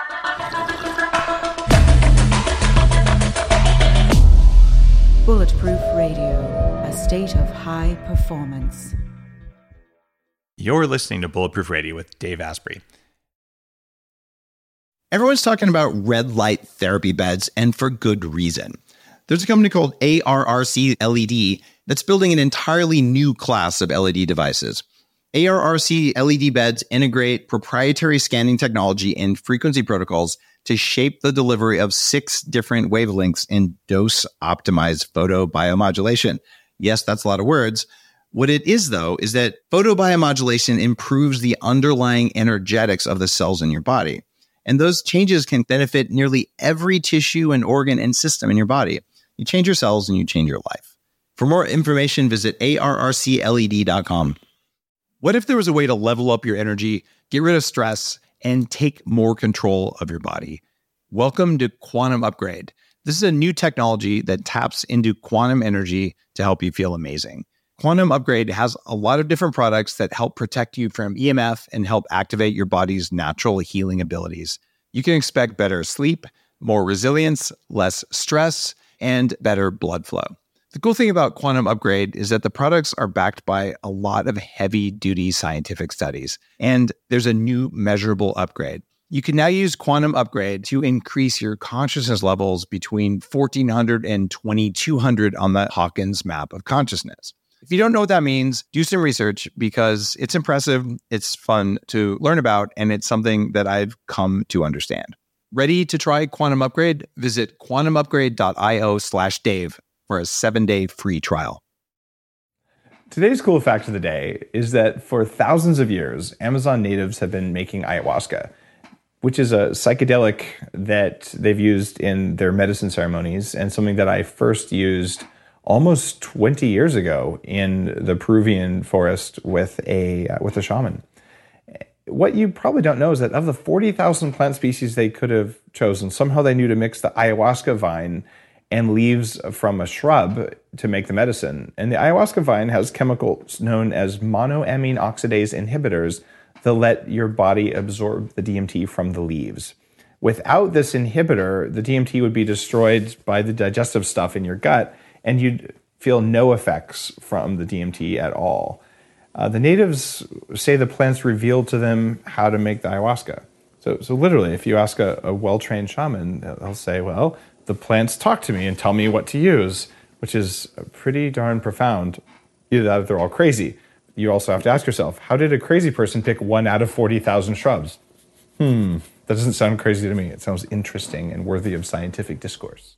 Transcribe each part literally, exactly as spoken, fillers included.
Bulletproof Radio, a state of high performance. You're listening to Bulletproof Radio with Dave Asprey. Everyone's talking about red light therapy beds, and for good reason. There's a company called A R R C L E D that's building an entirely new class of L E D devices. A R R C L E D beds integrate proprietary scanning technology and frequency protocols to shape the delivery of six different wavelengths in dose-optimized photobiomodulation. Yes, that's a lot of words. What it is, though, is that photobiomodulation improves the underlying energetics of the cells in your body. And those changes can benefit nearly every tissue and organ and system in your body. You change your cells and you change your life. For more information, visit A R R C L E D dot com. What if there was a way to level up your energy, get rid of stress, and take more control of your body? Welcome to Quantum Upgrade. This is a new technology that taps into quantum energy to help you feel amazing. Quantum Upgrade has a lot of different products that help protect you from E M F and help activate your body's natural healing abilities. You can expect better sleep, more resilience, less stress, and better blood flow. The cool thing about Quantum Upgrade is that the products are backed by a lot of heavy-duty scientific studies, and there's a new measurable upgrade. You can now use Quantum Upgrade to increase your consciousness levels between fourteen hundred and twenty-two hundred on the Hawkins map of consciousness. If you don't know what that means, do some research because it's impressive, it's fun to learn about, and it's something that I've come to understand. Ready to try Quantum Upgrade? Visit quantum upgrade dot io slash Dave for a seven-day free trial. Today's cool fact of the day is that for thousands of years, Amazon natives have been making ayahuasca, which is a psychedelic that they've used in their medicine ceremonies and something that I first used almost twenty years ago in the Peruvian forest with a uh, with a shaman. What you probably don't know is that of the forty thousand plant species they could have chosen, somehow they knew to mix the ayahuasca vine and leaves from a shrub to make the medicine. And the ayahuasca vine has chemicals known as monoamine oxidase inhibitors that let your body absorb the D M T from the leaves. Without this inhibitor, the D M T would be destroyed by the digestive stuff in your gut, and you'd feel no effects from the D M T at all. Uh, the natives say the plants revealed to them how to make the ayahuasca. So, so literally, if you ask a, a well-trained shaman, they'll say, well, the plants talk to me and tell me what to use, which is pretty darn profound. Either that or they're all crazy. You also have to ask yourself, how did a crazy person pick one out of forty thousand shrubs? Hmm, that doesn't sound crazy to me. It sounds interesting and worthy of scientific discourse.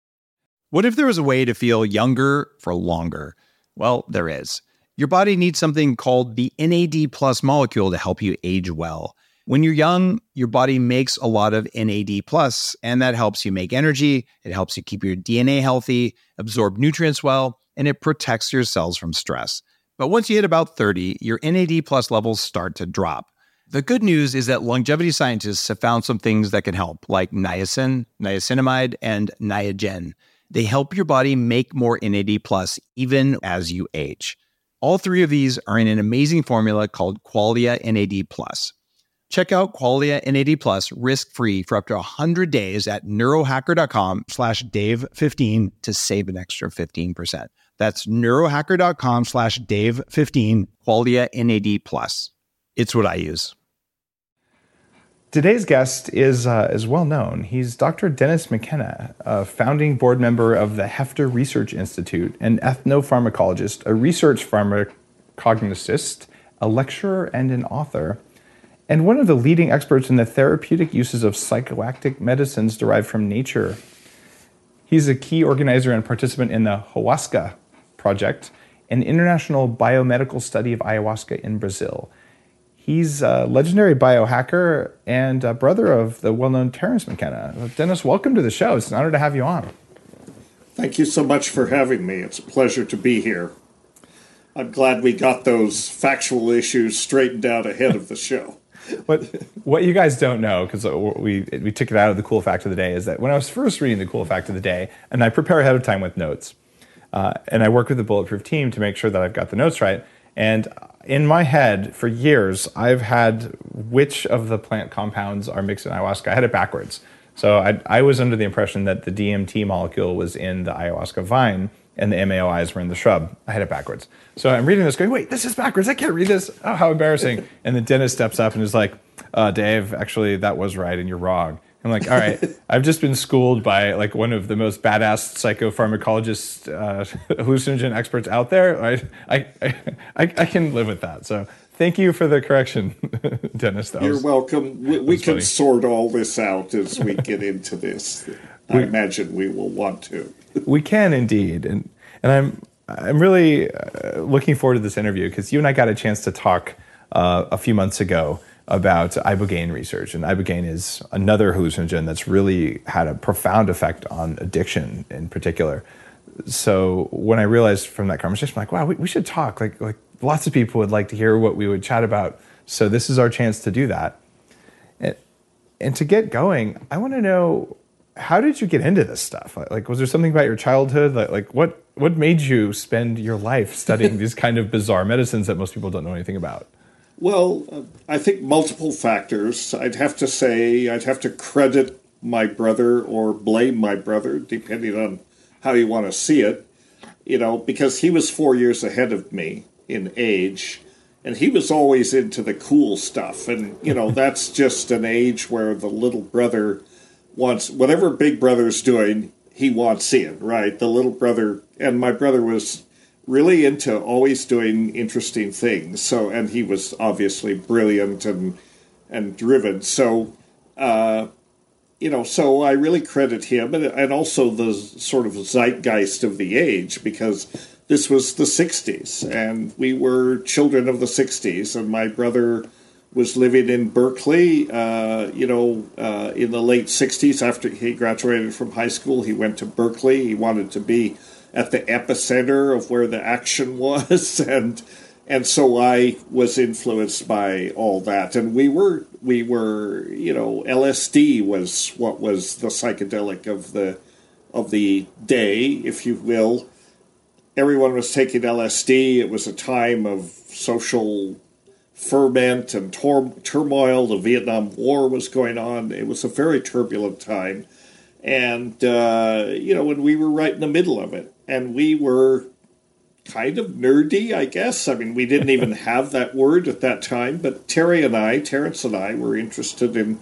What if there was a way to feel younger for longer? Well, there is. Your body needs something called the N A D plus molecule to help you age well. When you're young, your body makes a lot of N A D plus, and that helps you make energy. It helps you keep your D N A healthy, absorb nutrients well, and it protects your cells from stress. But once you hit about thirty, your N A D plus levels start to drop. The good news is that longevity scientists have found some things that can help, like niacin, niacinamide, and Niagen. They help your body make more N A D plus even as you age. All three of these are in an amazing formula called Qualia N A D plus. Check out Qualia N A D plus risk-free for up to one hundred days at neurohacker.com slash Dave fifteen to save an extra fifteen percent. That's neurohacker.com slash Dave fifteen, Qualia N A D plus. It's what I use. Today's guest is uh, is well known. He's Doctor Dennis McKenna, a founding board member of the Hefter Research Institute, an ethnopharmacologist, a research pharmacognosist, a lecturer, and an author, and one of the leading experts in the therapeutic uses of psychoactive medicines derived from nature. He's a key organizer and participant in the Ayahuasca Project, an international biomedical study of ayahuasca in Brazil. He's a legendary biohacker and a brother of the well-known Terence McKenna. Dennis, welcome to the show. It's an honor to have you on. Thank you so much for having me. It's a pleasure to be here. I'm glad we got those factual issues straightened out ahead of the show. What what you guys don't know, because we we took it out of the cool fact of the day, is that when I was first reading the cool fact of the day, and I prepare ahead of time with notes, uh, and I work with the Bulletproof team to make sure that I've got the notes right, and in my head, for years, I've had which of the plant compounds are mixed in ayahuasca. I had it backwards. So I, I was under the impression that the D M T molecule was in the ayahuasca vine and the M A O Is were in the shrub. I had it backwards. So I'm reading this going, wait, this is backwards. I can't read this. Oh, how embarrassing. And the dentist steps up and is like, uh, Dave, actually, that was right and you're wrong. I'm like, all right, I've just been schooled by like one of the most badass psychopharmacologist uh, hallucinogen experts out there. I, I, I, I can live with that. So thank you for the correction, Dennis. That You're was, welcome. We, we can funny. sort all this out as we get into this. I We- imagine we will want to. We can indeed, and and I'm I'm really uh, looking forward to this interview because you and I got a chance to talk uh, a few months ago about ibogaine research, and ibogaine is another hallucinogen that's really had a profound effect on addiction in particular. So when I realized from that conversation, I'm like, wow, we, we should talk. Like like lots of people would like to hear what we would chat about. So this is our chance to do that. And, and to get going, I want to know, how did you get into this stuff? Like, was there something about your childhood? Like, like what, what made you spend your life studying these kind of bizarre medicines that most people don't know anything about? Well, uh, I think multiple factors. I'd have to say, I'd have to credit my brother or blame my brother, depending on how you want to see it, you know, because he was four years ahead of me in age, and he was always into the cool stuff. And, you know, that's just an age where the little brother wants, whatever big brother's doing, he wants in, right? The little brother, and my brother was really into always doing interesting things. So, and he was obviously brilliant and and driven. So, uh, you know, so I really credit him, and, and also the sort of zeitgeist of the age, because this was the sixties, and we were children of the sixties, and my brother was living in Berkeley, uh, you know, uh, in the late sixties. After he graduated from high school, he went to Berkeley. He wanted to be at the epicenter of where the action was, and and so I was influenced by all that. And we were, we were, you know, L S D was what was the psychedelic of the of the day, if you will. Everyone was taking L S D. It was a time of social ferment and tor- turmoil. The Vietnam War was going on. It was a very turbulent time. And, uh, you know, and we were right in the middle of it. And we were kind of nerdy, I guess. I mean, we didn't even have that word at that time. But Terry and I, Terrence and I, were interested in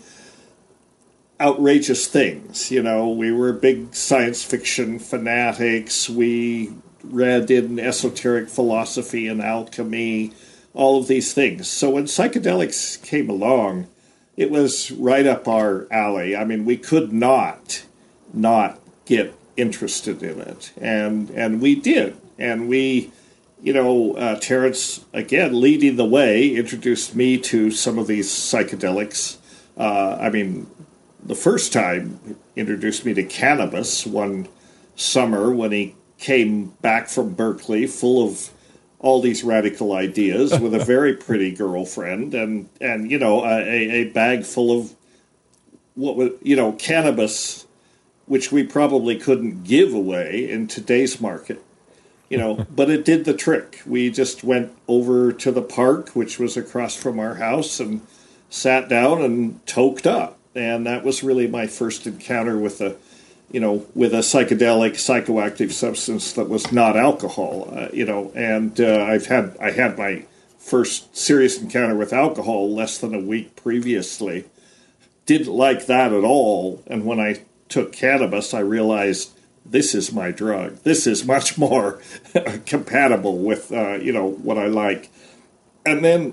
outrageous things. You know, we were big science fiction fanatics. We read in esoteric philosophy and alchemy, all of these things. So when psychedelics came along, it was right up our alley. I mean, we could not not get interested in it. And and we did. And we, you know, uh, Terrence, again, leading the way, introduced me to some of these psychedelics. Uh, I mean, the first time introduced me to cannabis one summer when he came back from Berkeley full of all these radical ideas with a very pretty girlfriend and, and you know, a, a bag full of what was, you know, cannabis, which we probably couldn't give away in today's market, you know, but it did the trick. We just went over to the park, which was across from our house, and sat down and toked up. And that was really my first encounter with a, you know, with a psychedelic, psychoactive substance that was not alcohol, uh, you know, and uh, I've had, I had my first serious encounter with alcohol less than a week previously. Didn't like that at all. And when I took cannabis, I realized this is my drug. This is much more compatible with, uh, you know, what I like. And then,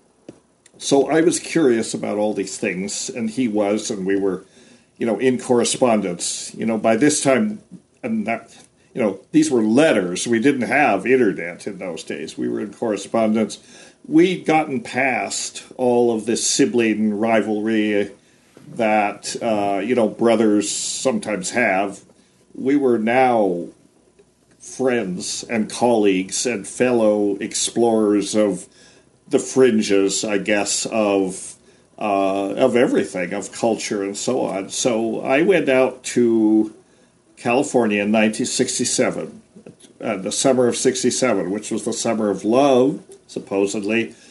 so I was curious about all these things, and he was, and we were, you know, in correspondence. You know, by this time, and that, you know, these were letters. We didn't have internet in those days. We were in correspondence. We'd gotten past all of this sibling rivalry that, uh, you know, brothers sometimes have. We were now friends and colleagues and fellow explorers of the fringes, I guess, of Uh, of everything, of culture and so on. So I went out to California in nineteen sixty-seven, uh, the summer of sixty-seven, which was the summer of love, supposedly.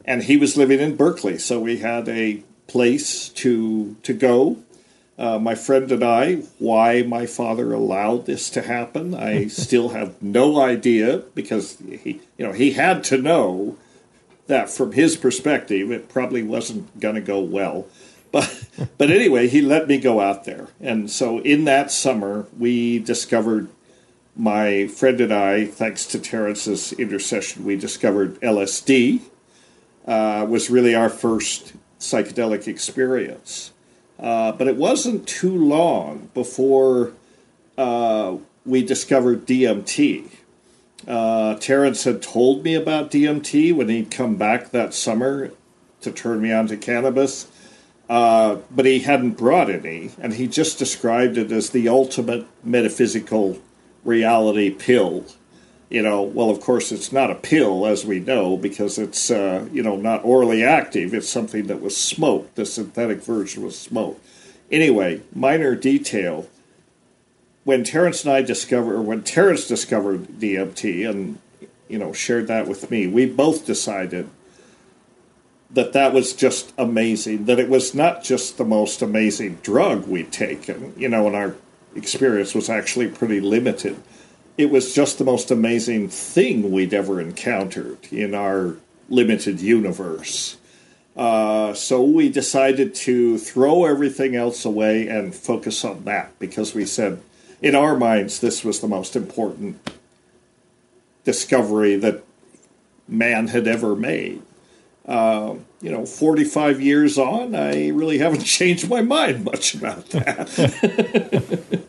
and he was living in Berkeley, so we had a place to to go. Uh, my friend and I, why my father allowed this to happen, I still have no idea, because he, you know, he had to know that from his perspective, it probably wasn't going to go well. But but anyway, he let me go out there. And so in that summer, we discovered, my friend and I, thanks to Terence's intercession, we discovered L S D. Uh, was really our first psychedelic experience. Uh, but it wasn't too long before uh, we discovered D M T. Uh, Terence had told me about D M T when he'd come back that summer to turn me on to cannabis, uh, but he hadn't brought any, and he just described it as the ultimate metaphysical reality pill. You know, well, of course, it's not a pill, as we know, because it's, uh, you know, not orally active. It's something that was smoked. The synthetic version was smoked. Anyway, minor detail. When Terence and I discovered, or when Terence discovered D M T and, you know, shared that with me, we both decided that that was just amazing, that it was not just the most amazing drug we'd taken, you know, and our experience was actually pretty limited. It was just the most amazing thing we'd ever encountered in our limited universe. Uh, so we decided to throw everything else away and focus on that, because we said, in our minds, this was the most important discovery that man had ever made. Uh, you know, forty-five years on, I really haven't changed my mind much about that.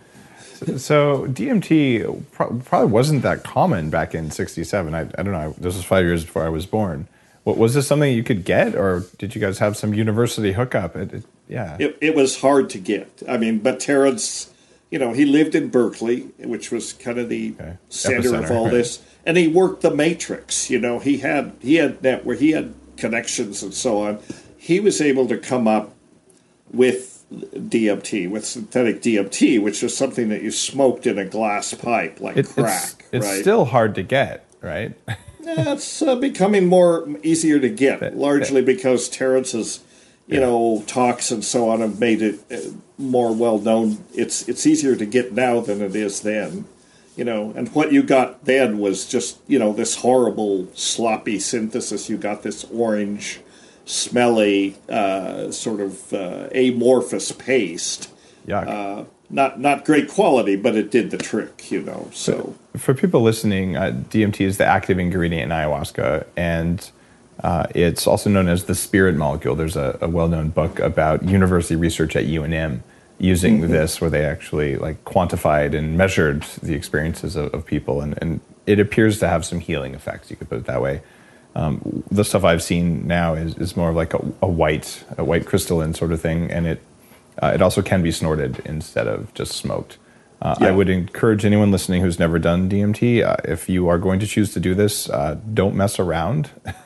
So D M T pro- probably wasn't that common back in sixty-seven. I, I don't know. This was five years before I was born. What, was this something you could get, or did you guys have some university hookup? It, it, yeah. It, it was hard to get. I mean, but Terence, you know, he lived in Berkeley, which was kind of the okay. center Epicenter, of all right. this. And he worked the matrix. You know, he had he had net where he had connections and so on. He was able to come up with D M T, with synthetic D M T, which is something that you smoked in a glass pipe like it, crack. It's, it's right? still hard to get, right? It's uh, becoming more easier to get, largely because Terence's, you yeah. know, talks and so on have made it more well known. It's it's easier to get now than it is then, you know. And what you got then was just, you know, this horrible sloppy synthesis. You got this orange, smelly, uh, sort of uh, amorphous paste. Yuck. Uh, not not great quality, but it did the trick, you know. So for, for people listening, uh, D M T is the active ingredient in ayahuasca, and uh, it's also known as the spirit molecule. There's a, a well-known book about university research at U N M using mm-hmm. this, where they actually like quantified and measured the experiences of, of people, and, and it appears to have some healing effects. You could put it that way. Um, the stuff I've seen now is, is more of like a, a white, a white crystalline sort of thing, and it uh, it also can be snorted instead of just smoked. Uh, yeah. I would encourage anyone listening who's never done D M T, uh, if you are going to choose to do this, uh, don't mess around.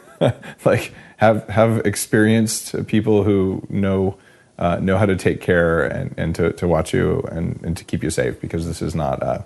Like have have experienced people who know uh, know how to take care and, and to, to watch you and, and to keep you safe, because this is not uh,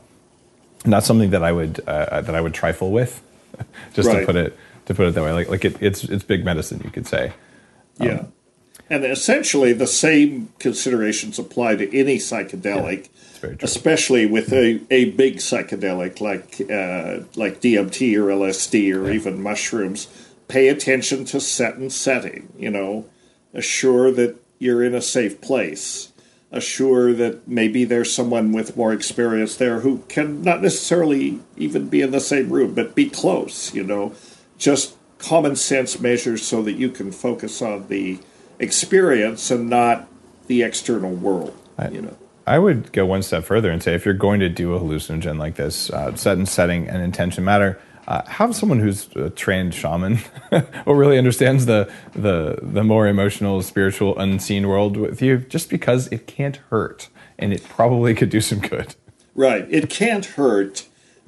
not something that I would uh, that I would trifle with. Just right. to put it. To put it that way, like like it, it's it's big medicine, you could say. Um, yeah, and essentially the same considerations apply to any psychedelic, yeah, especially with a, a big psychedelic like uh, like D M T or L S D or yeah. even mushrooms. Pay attention to set and setting. You know, assure that you're in a safe place. Assure that maybe there's someone with more experience there who can not necessarily even be in the same room, but be close. You know. Just common sense measures so that you can focus on the experience and not the external world. I, you know, I would go one step further and say, if you're going to do a hallucinogen like this, uh, set and setting and intention matter. Uh, have someone who's a trained shaman or really understands the the the more emotional, spiritual, unseen world with you, just because it can't hurt and it probably could do some good. Right, it can't hurt.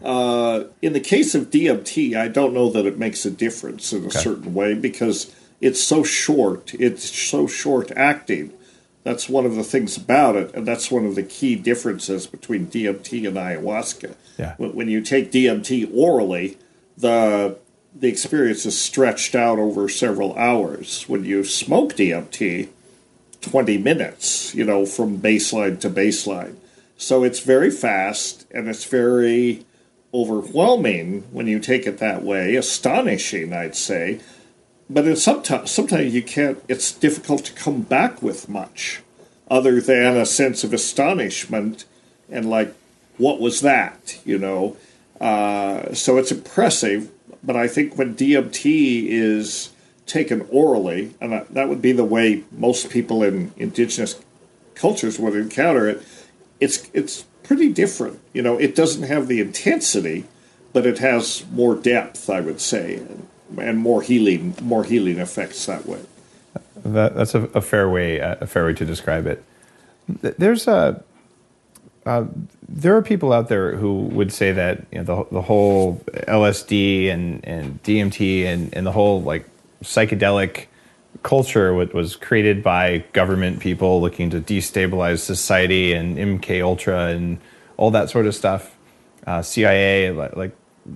Uh, in the case of D M T, I don't know that it makes a difference in a okay. certain way, because it's so short. It's so short acting. That's one of the things about it, and that's one of the key differences between D M T and ayahuasca. Yeah. When you take D M T orally, the the experience is stretched out over several hours. When you smoke D M T, twenty minutes, you know, from baseline to baseline. So it's very fast, and it's very overwhelming when you take it that way. Astonishing, I'd say. But it's sometimes, sometimes you can't, it's difficult to come back with much other than a sense of astonishment and like, what was that, you know? Uh, so it's impressive, but I think when D M T is taken orally, and that, that would be the way most people in indigenous cultures would encounter it, it's it's pretty different. You know, it doesn't have the intensity, but it has more depth, I would say, and, and more healing, more healing effects that way. That, that's a, a fair way, a fair way to describe it. There's a, uh, there are people out there who would say that, you know, the the whole L S D and, and D M T and, and the whole like psychedelic culture was created by government people looking to destabilize society, and M K Ultra and all that sort of stuff. Uh, C I A, like,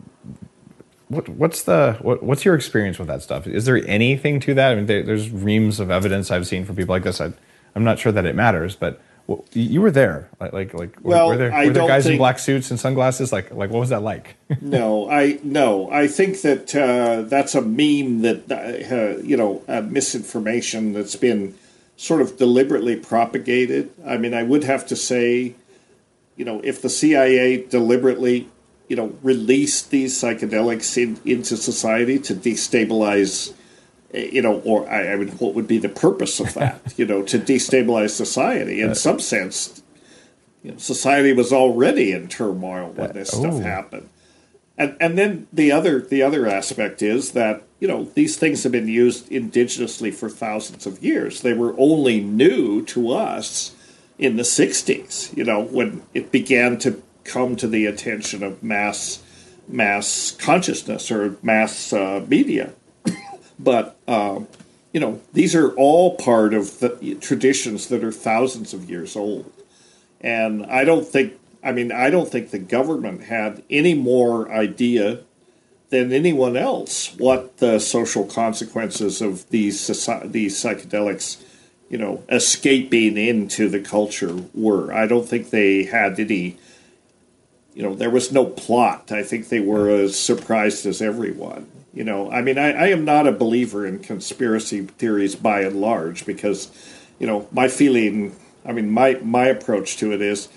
what what's the what, what's your experience with that stuff? Is there anything to that? I mean, there, there's reams of evidence I've seen from people like this. I, I'm not sure that it matters, but well, you were there. Like like like well, were there, I were there don't guys think, in black suits and sunglasses? Like like what was that like? no, I no, I think that uh, that's a meme that uh, you know, uh, misinformation that's been sort of deliberately propagated. I mean, I would have to say, you know, if the C I A deliberately, you know, released these psychedelics in, into society to destabilize, you know, or I, I mean, what would be the purpose of that? You know, to destabilize society. In some sense, you know, society was already in turmoil when this uh, stuff oh. happened. And and then the other the other aspect is that, you know, these things have been used indigenously for thousands of years. They were only new to us in the sixties, you know, when it began to come to the attention of mass mass consciousness or mass uh, media. But, um, you know, these are all part of the traditions that are thousands of years old. And I don't think, I mean, I don't think the government had any more idea than anyone else what the social consequences of these society, these psychedelics, you know, escaping into the culture were. I don't think they had any, you know, there was no plot. I think they were as surprised as everyone. You know, I mean, I, I am not a believer in conspiracy theories by and large because, you know, my feeling, I mean, my, my approach to it is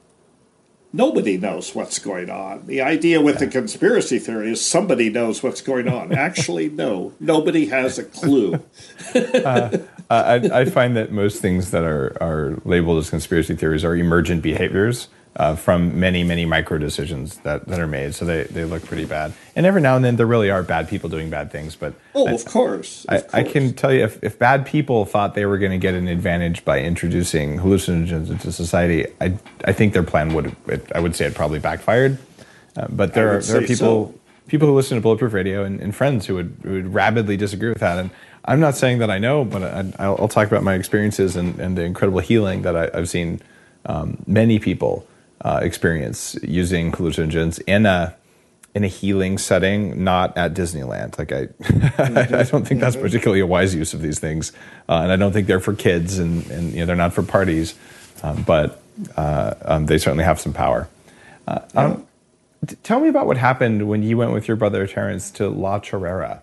nobody knows what's going on. The idea with the conspiracy theory is somebody knows what's going on. Actually, no, nobody has a clue. uh, I, I find that most things that are, are labeled as conspiracy theories are emergent behaviors uh, from many, many micro decisions that, that are made. So they, they look pretty bad. And every now and then there really are bad people doing bad things. But oh, I, of course. Of I, course. I can tell you, if, if bad people thought they were going to get an advantage by introducing hallucinogens into society, I, I think their plan would, it, I would say it probably backfired. Uh, but there are there are people so. people who listen to Bulletproof Radio and, and friends who would, who would rabidly disagree with that. And I'm not saying that I know, but I, I'll, I'll talk about my experiences and, and the incredible healing that I, I've seen um, many people uh, experience using hallucinogens in a in a healing setting, not at Disneyland. Like I, mm-hmm. I don't think that's particularly a wise use of these things, uh, and I don't think they're for kids, and, and you know they're not for parties, um, but uh, um, they certainly have some power. Uh, yeah. um, t- tell me about what happened when you went with your brother Terrence to La Chorrera.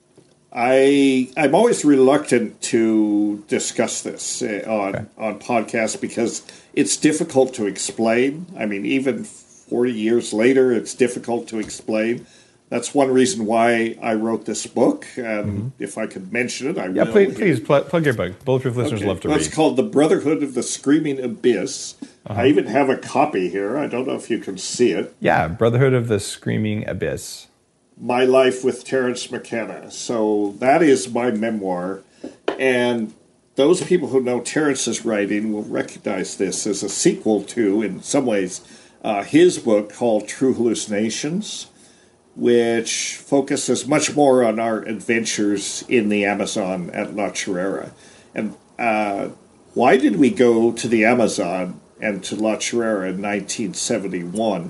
I I'm always reluctant to discuss this uh, on okay. on podcasts because it's difficult to explain. I mean, even forty years later, it's difficult to explain. That's one reason why I wrote this book. And mm-hmm. if I could mention it, I yeah, will. please, please pl- plug your book. Bulletproof listeners okay. love to well, read. It's called The Brotherhood of the Screaming Abyss. Uh-huh. I even have a copy here. I don't know if you can see it. Yeah, Brotherhood of the Screaming Abyss. My Life with Terence McKenna. So that is my memoir. And those people who know Terence's writing will recognize this as a sequel to, in some ways, uh, his book called True Hallucinations, which focuses much more on our adventures in the Amazon at La Chorrera. And uh, why did we go to the Amazon and to La Chorrera in nineteen seventy-one?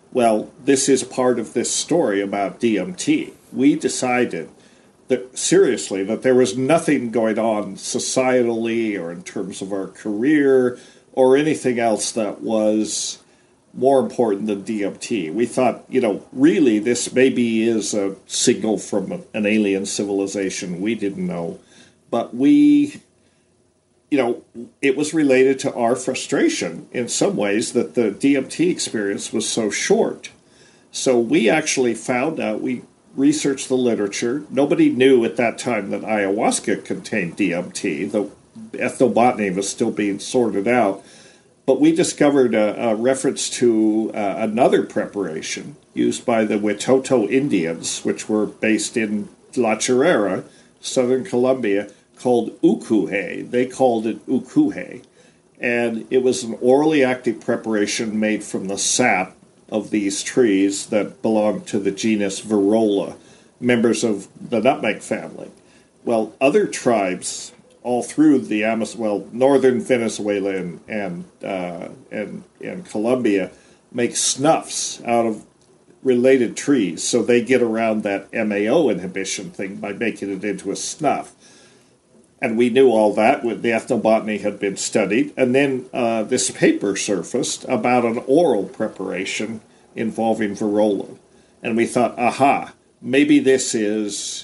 Well, this is part of this story about D M T. We decided that, seriously, that there was nothing going on societally or in terms of our career or anything else that was more important than D M T. We thought, you know, really this maybe is a signal from an alien civilization we didn't know. But we, you know, it was related to our frustration in some ways that the D M T experience was so short. So we actually found out, we researched the literature. Nobody knew at that time that ayahuasca contained D M T. The ethnobotany was still being sorted out. But we discovered a, a reference to uh, another preparation used by the Witoto Indians, which were based in La Chorrera, southern Colombia, called ukuhe. They called it ukuhe. And it was an orally active preparation made from the sap of these trees that belonged to the genus Virola, members of the nutmeg family. Well, other tribes all through the Amazon, well, northern Venezuela and and, uh, and and Colombia make snuffs out of related trees, so they get around that M A O inhibition thing by making it into a snuff. And we knew all that. The ethnobotany had been studied, and then uh, this paper surfaced about an oral preparation involving Virola, and we thought, aha, maybe this is.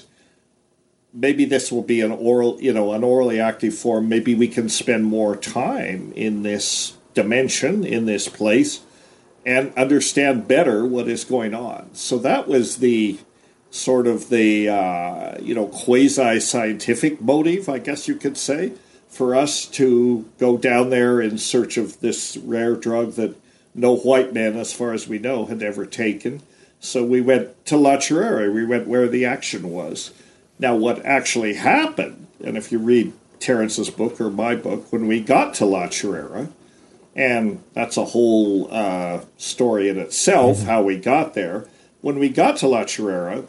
Maybe this will be an oral, you know, an orally active form. Maybe we can spend more time in this dimension, in this place, and understand better what is going on. So that was the sort of the, uh, you know, quasi-scientific motive, I guess you could say, for us to go down there in search of this rare drug that no white man, as far as we know, had ever taken. So we went to La Chorrera. We went where the action was. Now, what actually happened, and if you read Terence's book or my book, when we got to La Chorrera, and that's a whole uh, story in itself, mm-hmm. how we got there. When we got to La Chorrera,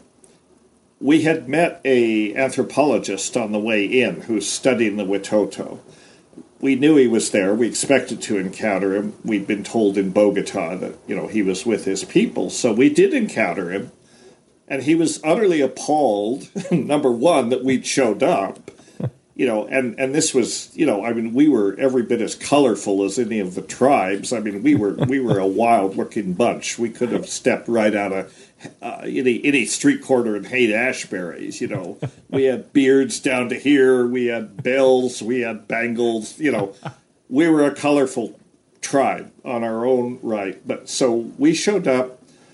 we had met a anthropologist on the way in who's studying the Witoto. We knew he was there. We expected to encounter him. We'd been told in Bogota that, you know, he was with his people. So we did encounter him. And he was utterly appalled, number one, that we'd showed up, you know, and, and this was, you know, I mean, we were every bit as colorful as any of the tribes. I mean, we were we were a wild-looking bunch. We could have stepped right out of uh, any any street corner in Haight-Ashbury's, you know. We had beards down to here. We had bells. We had bangles, you know. We were a colorful tribe on our own right. But so we showed up.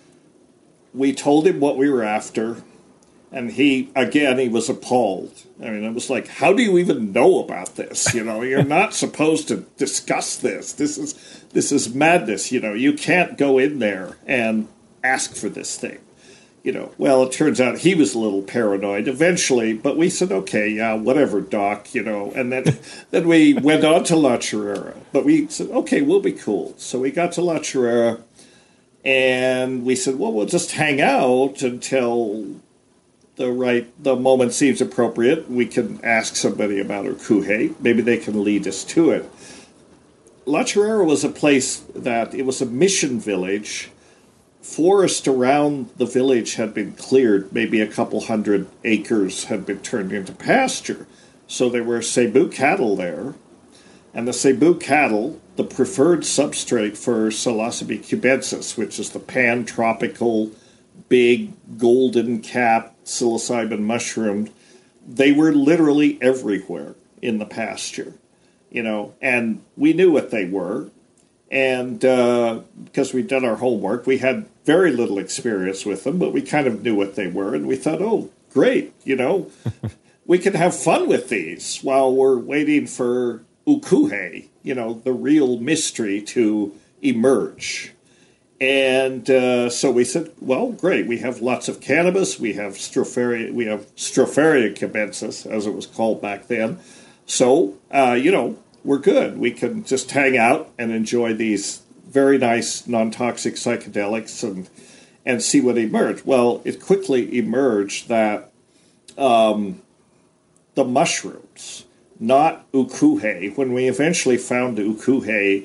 We told him what we were after, and he, again, he was appalled. I mean, it was like, how do you even know about this? You know, you're not supposed to discuss this. This is this is madness, you know. You can't go in there and ask for this thing. You know, well, it turns out he was a little paranoid eventually, but we said, okay, yeah, whatever, Doc, you know. And then, then we went on to La Chorrera. But we said, okay, we'll be cool. So we got to La Chorrera. And we said, well, we'll just hang out until the right the moment seems appropriate. We can ask somebody about ukuhe. Maybe they can lead us to it. La Chorrera was a place that, it was a mission village. Forest around the village had been cleared. Maybe a couple hundred acres had been turned into pasture. So there were Cebu cattle there. And the Cebu cattle, the preferred substrate for Psilocybe cubensis, which is the pan-tropical, big, golden-capped psilocybin mushroom, they were literally everywhere in the pasture, you know, and we knew what they were. And uh, because we'd done our homework, we had very little experience with them, but we kind of knew what they were, and we thought, oh, great, you know, we can have fun with these while we're waiting for ukuhe, you know, the real mystery to emerge. And uh, so we said, well, great, we have lots of cannabis, we have Stropharia, we have Stropharia cubensis, as it was called back then. So, uh, you know, we're good. We can just hang out and enjoy these very nice non-toxic psychedelics and and see what emerged. Well, it quickly emerged that um, the mushrooms, not ukuhe, when we eventually found ukuhe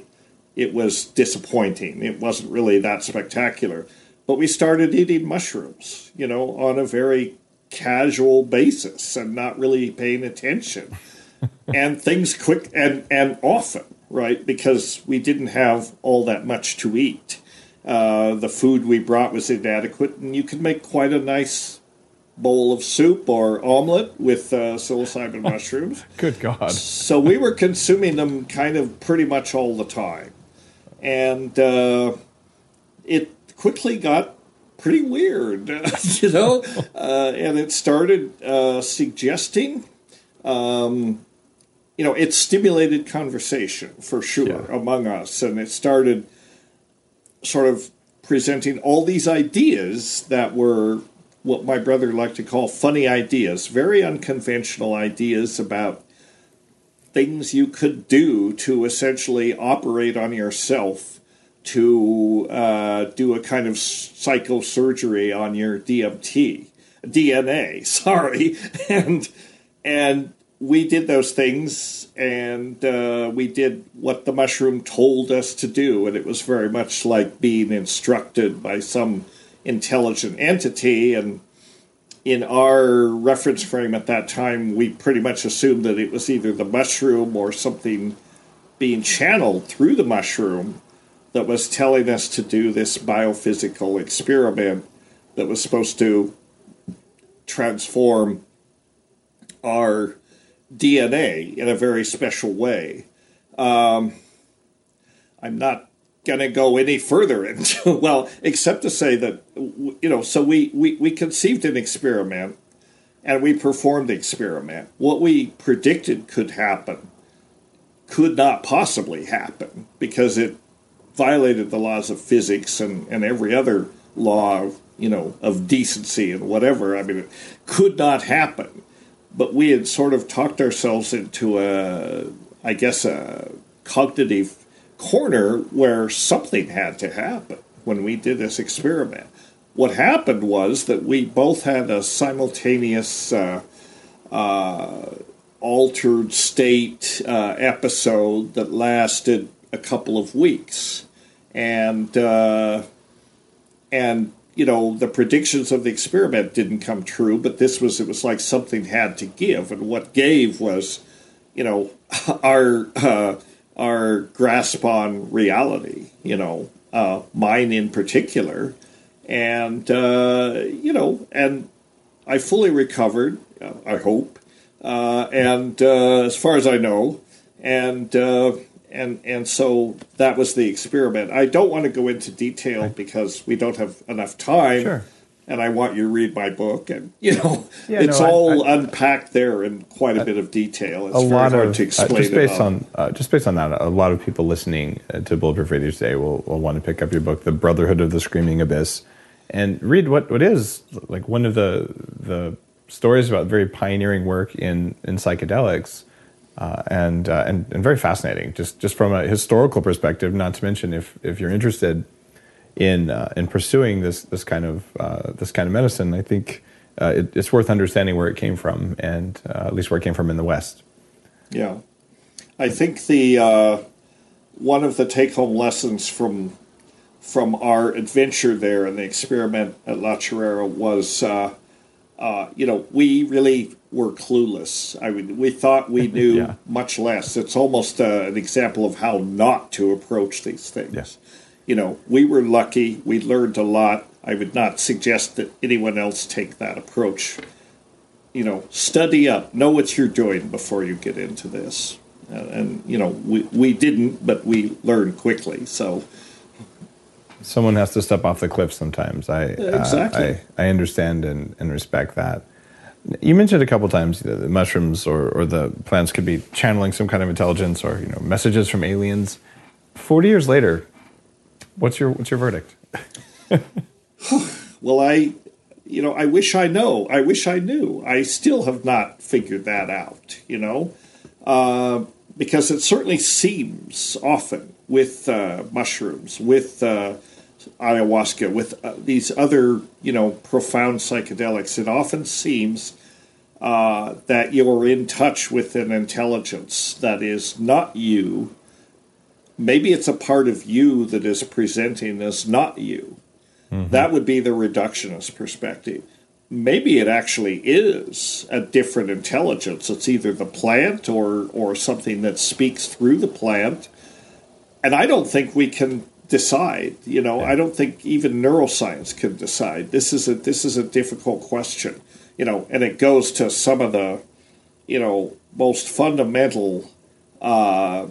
it was disappointing. It wasn't really that spectacular. But we started eating mushrooms, you know, on a very casual basis and not really paying attention. And things quick and, and often, right, because we didn't have all that much to eat. Uh, the food we brought was inadequate, and you could make quite a nice bowl of soup or omelet with uh, psilocybin mushrooms. Good God. So we were consuming them kind of pretty much all the time. And uh, it quickly got pretty weird, you know, uh, and it started uh, suggesting, um, you know, it stimulated conversation for sure yeah. among us, and it started sort of presenting all these ideas that were what my brother liked to call funny ideas, very unconventional ideas about things you could do to essentially operate on yourself, to uh, do a kind of psychosurgery on your D M T, D N A, sorry. And and we did those things, and uh, we did what the mushroom told us to do, and it was very much like being instructed by some intelligent entity. And in our reference frame at that time, we pretty much assumed that it was either the mushroom or something being channeled through the mushroom that was telling us to do this biophysical experiment that was supposed to transform our D N A in a very special way. Um, I'm not going to go any further into, well, except to say that, you know, so we, we, we conceived an experiment and we performed the experiment. What we predicted could happen could not possibly happen because it violated the laws of physics and, and every other law, of, you know, of decency and whatever. I mean, it could not happen. But we had sort of talked ourselves into a, I guess, a cognitive corner where something had to happen when we did this experiment. What happened was that we both had a simultaneous uh, uh, altered state uh, episode that lasted a couple of weeks. And, uh, and you know, the predictions of the experiment didn't come true, but this was, it was like something had to give. And what gave was, you know, our uh, our grasp on reality, you know, uh, mine in particular. And, uh, you know, and I fully recovered, uh, I hope, uh, and uh, as far as I know, and uh, and and so that was the experiment. I don't want to go into detail because we don't have enough time, sure. And I want you to read my book, and you know, yeah, it's no, all I, I, unpacked there in quite a I, bit of detail. It's a very lot hard of, to explain. Uh, just based it on uh, just based on that, a lot of people listening to Bulletproof Radio today will, will want to pick up your book, The Brotherhood of the Screaming Abyss, and read what, what is like one of the the stories about very pioneering work in in psychedelics, uh, and, uh, and and very fascinating. Just just from a historical perspective. Not to mention if if you're interested in uh, in pursuing this this kind of uh, this kind of medicine, I think uh, it, it's worth understanding where it came from, and uh, at least where it came from in the West. Yeah, I think the uh, one of the take-home lessons from from our adventure there and the experiment at La Chorrera was, uh, uh, you know, we really were clueless. I mean, we thought we knew yeah. much less. It's almost uh, an example of how not to approach these things. Yes. You know, we were lucky. We learned a lot. I would not suggest that anyone else take that approach. You know, study up, know what you're doing before you get into this. Uh, and, you know, we, we didn't, but we learned quickly, so... Someone has to step off the cliff sometimes. I exactly. Uh, I, I understand and, and respect that. You mentioned a couple times that the mushrooms or, or the plants could be channeling some kind of intelligence or, you know, messages from aliens. Forty years later, what's your what's your verdict? Well, I, you know, I wish I know. I wish I knew. I still have not figured that out. You know, uh, because it certainly seems often with uh, mushrooms, with uh, ayahuasca, with uh, these other, you know, profound psychedelics, it often seems uh, that you're in touch with an intelligence that is not you, maybe it's a part of you that is presenting as not you. Mm-hmm. That would be the reductionist perspective. Maybe it actually is a different intelligence. It's either the plant or or something that speaks through the plant. And I don't think we can decide. You know, I don't think even neuroscience can decide. This is a this is a difficult question. You know, and it goes to some of the, you know, most fundamental uh,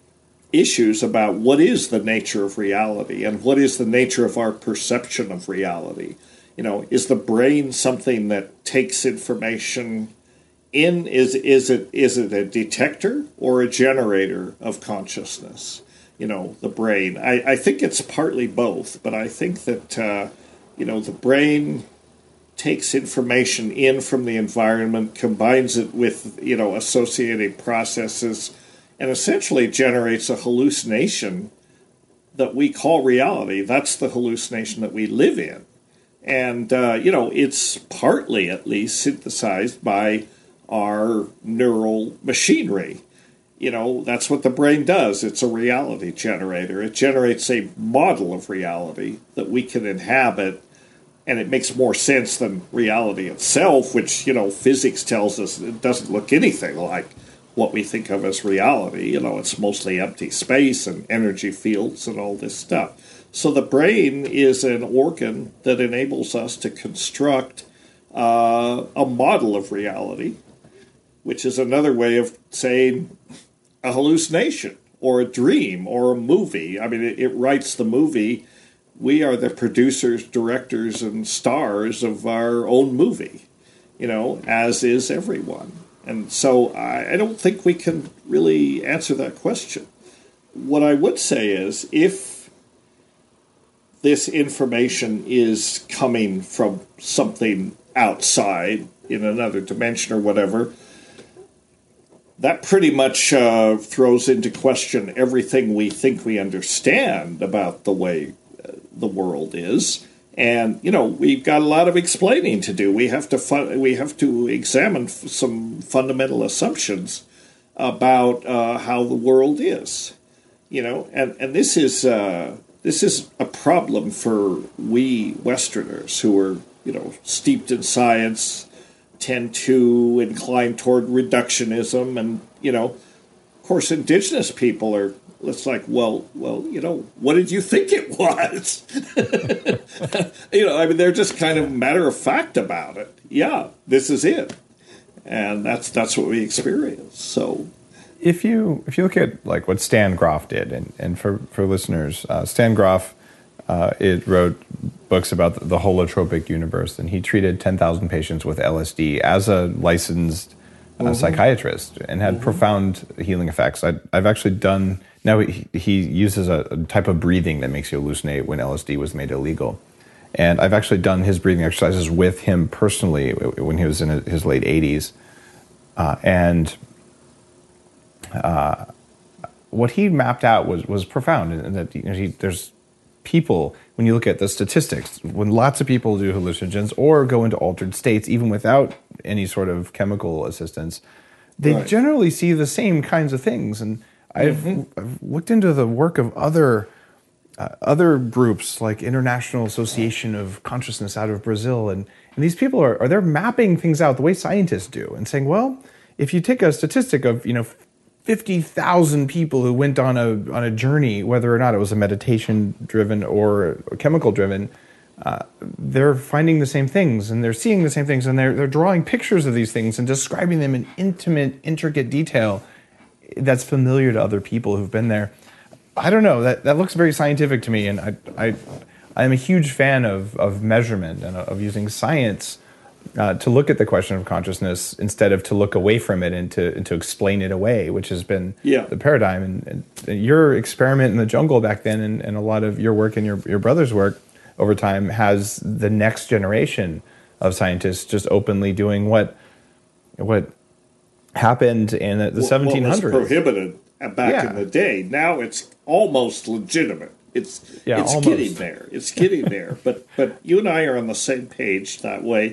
issues about what is the nature of reality and what is the nature of our perception of reality. You know, is the brain something that takes information in? Is is it is it a detector or a generator of consciousness? You know, the brain. I, I think it's partly both, but I think that, uh, you know, the brain takes information in from the environment, combines it with, you know, associated processes, and essentially generates a hallucination that we call reality. That's the hallucination that we live in. And, uh, you know, it's partly, at least, synthesized by our neural machinery. You know, that's what the brain does. It's a reality generator. It generates a model of reality that we can inhabit, and it makes more sense than reality itself, which, you know, physics tells us it doesn't look anything like what we think of as reality. You know, it's mostly empty space and energy fields and all this stuff. So the brain is an organ that enables us to construct uh, a model of reality, which is another way of saying a hallucination or a dream or a movie. I mean, it, it writes the movie. We are the producers, directors, and stars of our own movie, you know, as is everyone. And so I, I don't think we can really answer that question. What I would say is, if this information is coming from something outside in another dimension or whatever, that pretty much uh, throws into question everything we think we understand about the way uh, the world is. And, you know, we've got a lot of explaining to do. We have to fu- we have to examine f- some fundamental assumptions about uh, how the world is. You know, and, and this is uh, this is a problem for we Westerners who are, you know, steeped in science, tend to incline toward reductionism, and, you know, of course, indigenous people are. It's like, well, well, you know, what did you think it was? You know, I mean, they're just kind of matter of fact about it. Yeah, this is it, and that's that's what we experience. So, if you if you look at like what Stan Grof did, and, and for for listeners, uh, Stan Grof, uh, it wrote books about the, the holotropic universe, and he treated ten thousand patients with L S D as a licensed uh, mm-hmm. psychiatrist, and had mm-hmm. profound healing effects. I, I've actually done. Now, he, he uses a, a type of breathing that makes you hallucinate when L S D was made illegal. And I've actually done his breathing exercises with him personally when he was in his late eighties. Uh, and uh, what he mapped out was was profound. And that, you know, he, there's people, when you look at the statistics, when lots of people do hallucinogens or go into altered states, even without any sort of chemical assistance, they right. generally see the same kinds of things. And I've, mm-hmm. I've looked into the work of other uh, other groups like International Association of Consciousness out of Brazil, and, and these people are, are they're mapping things out the way scientists do, and saying, well, if you take a statistic of, you know, fifty thousand people who went on a on a journey, whether or not it was a meditation driven or chemical driven, uh, they're finding the same things, and they're seeing the same things, and they're they're drawing pictures of these things and describing them in intimate, intricate detail that's familiar to other people who've been there. I don't know, that, that looks very scientific to me, and I I I'm a huge fan of of measurement and of using science uh, to look at the question of consciousness instead of to look away from it and to and to explain it away, which has been yeah. the paradigm. And, and your experiment in the jungle back then, and, and a lot of your work and your your brother's work over time, has the next generation of scientists just openly doing what what happened in the well, seventeen hundreds. What was prohibited back yeah. in the day. Now it's almost legitimate. It's yeah, it's almost. getting there. It's getting there. But but you and I are on the same page that way.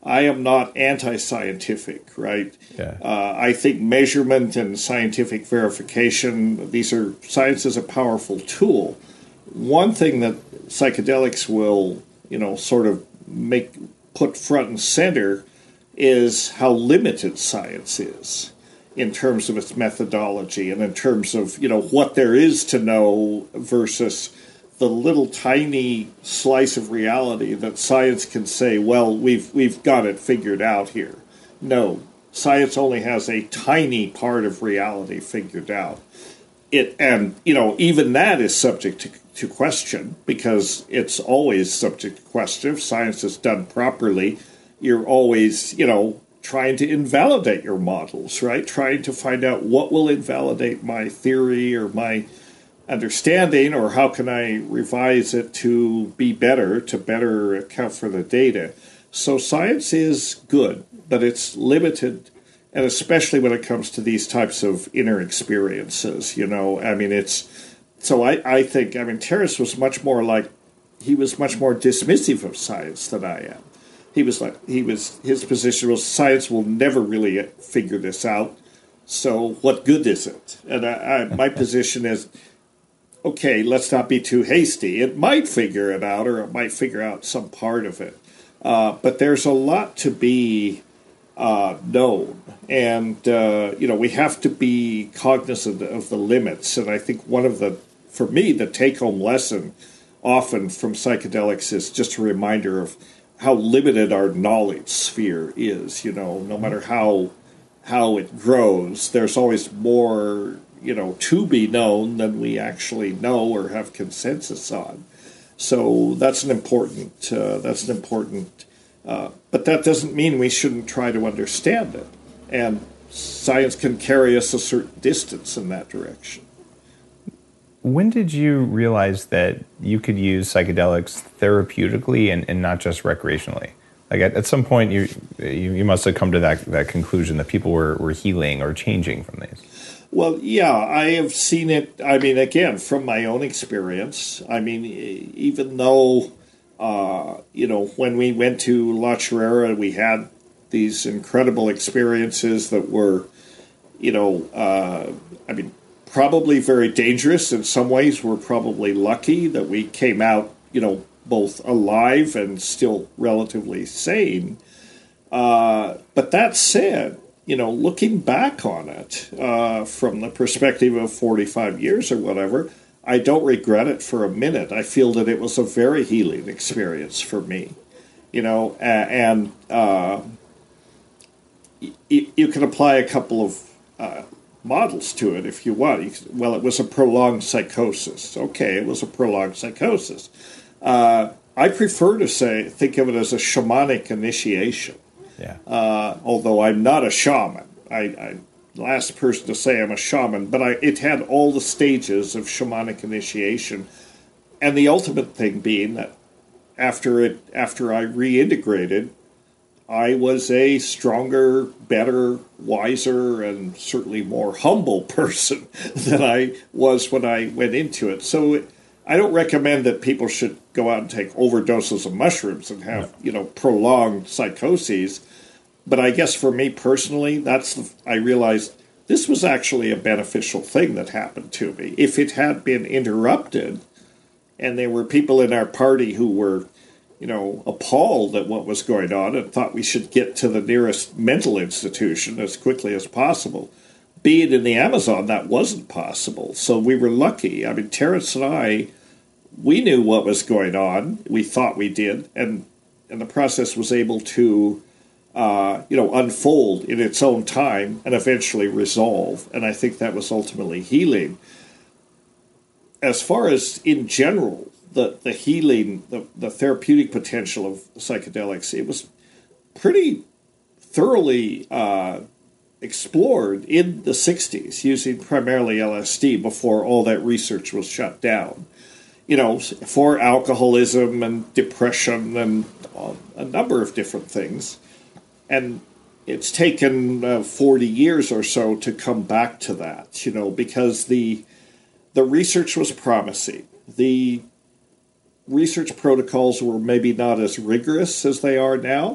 I am not anti-scientific, right? Yeah. Uh, I think measurement and scientific verification, these are, science is a powerful tool. One thing that psychedelics will, you know, sort of make, put front and center is how limited science is in terms of its methodology and in terms of, you know, what there is to know versus the little tiny slice of reality that science can say, well, we've we've got it figured out here. No, science only has a tiny part of reality figured out. It and you know even that is subject to, to question because it's always subject to question. If science is done properly, you're always you know trying to invalidate your models, right? Trying to find out what will invalidate my theory or my understanding, or how can I revise it to be better, to better account for the data. So science is good, but it's limited, and especially when it comes to these types of inner experiences, you know, I mean, it's, so I, I think, I mean, Terence was much more like, he was much more dismissive of science than I am. He was like, he was, his position was science will never really figure this out, so what good is it? And I, I, my position is, okay, let's not be too hasty. It might figure it out, or it might figure out some part of it. Uh, but there's a lot to be uh, known. And, uh, you know, we have to be cognizant of the limits. And I think one of the, for me, the take-home lesson often from psychedelics is just a reminder of how limited our knowledge sphere is. You know, no matter how how it grows, there's always more, you know, to be known than we actually know or have consensus on. So that's an important, uh, that's an important, uh, but that doesn't mean we shouldn't try to understand it. And science can carry us a certain distance in that direction. When did you realize that you could use psychedelics therapeutically and, and not just recreationally? Like at, at some point, you, you you must have come to that that conclusion that people were, were healing or changing from these. Well, yeah, I have seen it. I mean, again, from my own experience. I mean, even though, uh, you know, when we went to La Chorrera, we had these incredible experiences that were, you know, uh, I mean, probably very dangerous in some ways. We're probably lucky that we came out, you know, both alive and still relatively sane. Uh, but that said, you know, looking back on it uh, from the perspective of forty-five years or whatever, I don't regret it for a minute. I feel that it was a very healing experience for me, you know, and uh, y- you can apply a couple of uh, models to it if you want. You can, well, it was a prolonged psychosis. Okay, it was a prolonged psychosis. Uh, I prefer to say, think of it as a shamanic initiation. Yeah. Uh, although I'm not a shaman. I, I'm the last person to say I'm a shaman, but I, it had all the stages of shamanic initiation. And the ultimate thing being that after it, after I reintegrated, I was a stronger, better, wiser, and certainly more humble person than I was when I went into it. So it, I don't recommend that people should go out and take overdoses of mushrooms and have, you know, prolonged psychoses. But I guess for me personally, that's the, I realized this was actually a beneficial thing that happened to me. If it had been interrupted, and there were people in our party who were, you know, appalled at what was going on and thought we should get to the nearest mental institution as quickly as possible. Being in the Amazon, that wasn't possible. So we were lucky. I mean, Terence and I, we knew what was going on. We thought we did. And, and the process was able to, uh, you know, unfold in its own time and eventually resolve. And I think that was ultimately healing. As far as, in general, the, the healing, the, the therapeutic potential of psychedelics, it was pretty thoroughly uh, explored in the sixties using primarily L S D before all that research was shut down. You know, for alcoholism and depression and a number of different things. And it's taken uh, forty years or so to come back to that, you know, because the the research was promising. The research protocols were maybe not as rigorous as they are now,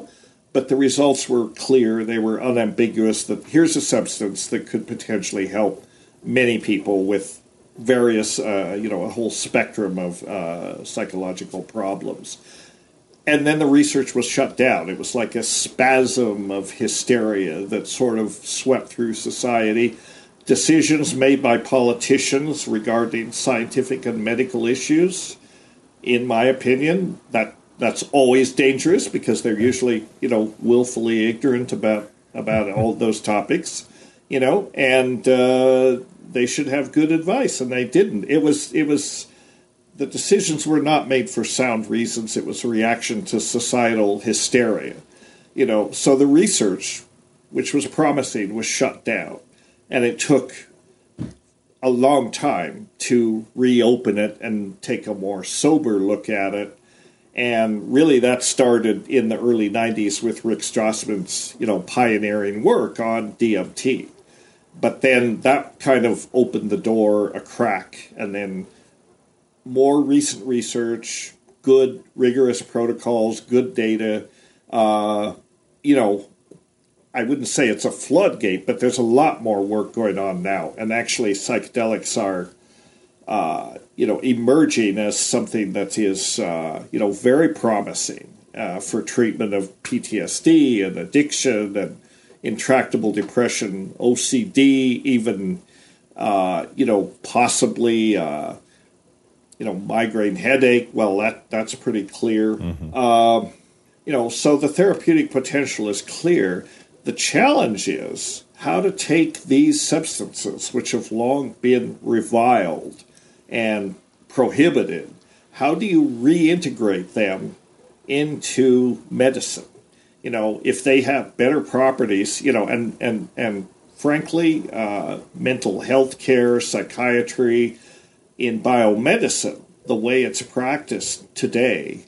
but the results were clear. They were unambiguous that here's a substance that could potentially help many people with various, uh, you know, a whole spectrum of uh, psychological problems. And then the research was shut down. It was like a spasm of hysteria that sort of swept through society. Decisions made by politicians regarding scientific and medical issues, in my opinion, that that's always dangerous because they're usually, you know, willfully ignorant about about all those topics, you know, and uh, they should have good advice, and they didn't. It was it was the decisions were not made for sound reasons. It was a reaction to societal hysteria, you know. So the research, which was promising, was shut down, and it took a long time to reopen it and take a more sober look at it. And really that started in the early nineties with Rick Strassman's, you know, pioneering work on D M T. But then that kind of opened the door a crack, and then more recent research, good rigorous protocols, good data, uh, you know, I wouldn't say it's a floodgate, but there's a lot more work going on now. And actually psychedelics are, uh, you know, emerging as something that is, uh, you know, very promising uh, for treatment of P T S D and addiction and intractable depression, O C D, even, uh, you know, possibly, uh, you know, migraine headache. Well, that that's pretty clear. Mm-hmm. Uh, you know, so the therapeutic potential is clear. The challenge is how to take these substances, which have long been reviled and prohibited, how do you reintegrate them into medicine? You know, if they have better properties, you know, and, and, and frankly, uh, mental health care, psychiatry, in biomedicine, the way it's practiced today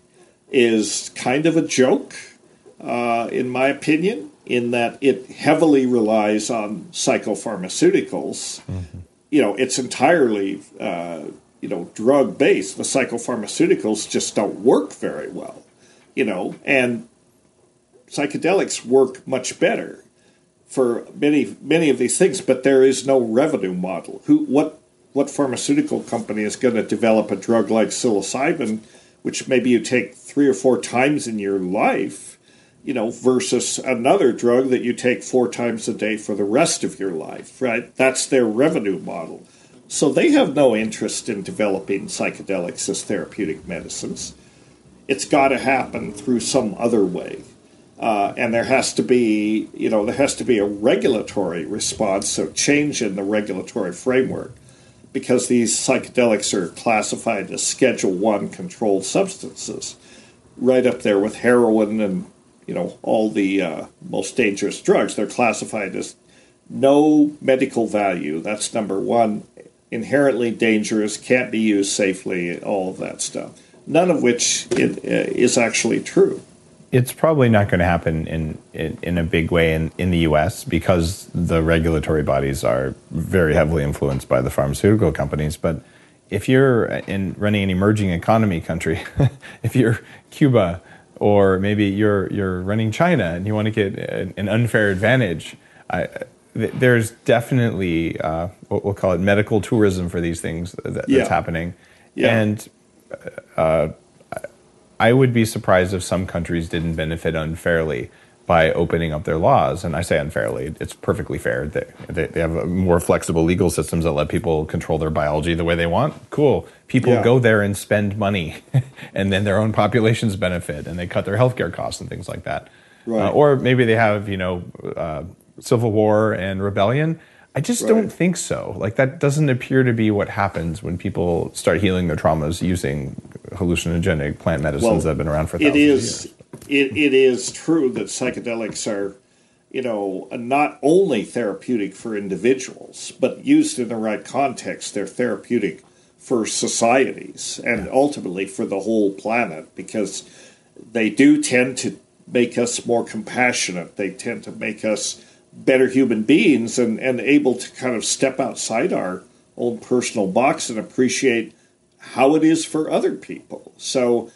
is kind of a joke, uh, in my opinion, in that it heavily relies on psychopharmaceuticals. Mm-hmm. You know, it's entirely, uh, you know, drug-based. The psychopharmaceuticals just don't work very well, you know, and psychedelics work much better for many, many of these things, but there is no revenue model. Who, what, what pharmaceutical company is going to develop a drug like psilocybin, which maybe you take three or four times in your life, you know, versus another drug that you take four times a day for the rest of your life, right? That's their revenue model. So they have no interest in developing psychedelics as therapeutic medicines. It's got to happen through some other way. Uh, and there has to be, you know, there has to be a regulatory response, so change in the regulatory framework, because these psychedelics are classified as Schedule One controlled substances, right up there with heroin and, you know, all the uh, most dangerous drugs. They're classified as no medical value. That's number one. Inherently dangerous, can't be used safely, all of that stuff. None of which it, uh, is actually true. It's probably not going to happen in, in, in a big way in, in the U S because the regulatory bodies are very heavily influenced by the pharmaceutical companies. But if you're in running an emerging economy country, if you're Cuba, or maybe you're you're running China and you want to get an unfair advantage, I, th- there's definitely uh, what we'll call it medical tourism for these things that, that's yeah. happening. Yeah. And uh, I would be surprised if some countries didn't benefit unfairly by opening up their laws. And I say unfairly, it's perfectly fair. They, they, they have more flexible legal systems that let people control their biology the way they want. Cool. People yeah. go there and spend money, and then their own populations benefit, and they cut their healthcare costs and things like that. Right. Uh, or maybe they have, you know, uh, civil war and rebellion. I just right. don't think so. Like, that doesn't appear to be what happens when people start healing their traumas using hallucinogenic plant medicines well, that have been around for thousands it is, of years. It, it is true that psychedelics are, you know, not only therapeutic for individuals, but used in the right context, they're therapeutic for societies and yeah. ultimately for the whole planet, because they do tend to make us more compassionate. They tend to make us better human beings and, and able to kind of step outside our own personal box and appreciate how it is for other people. So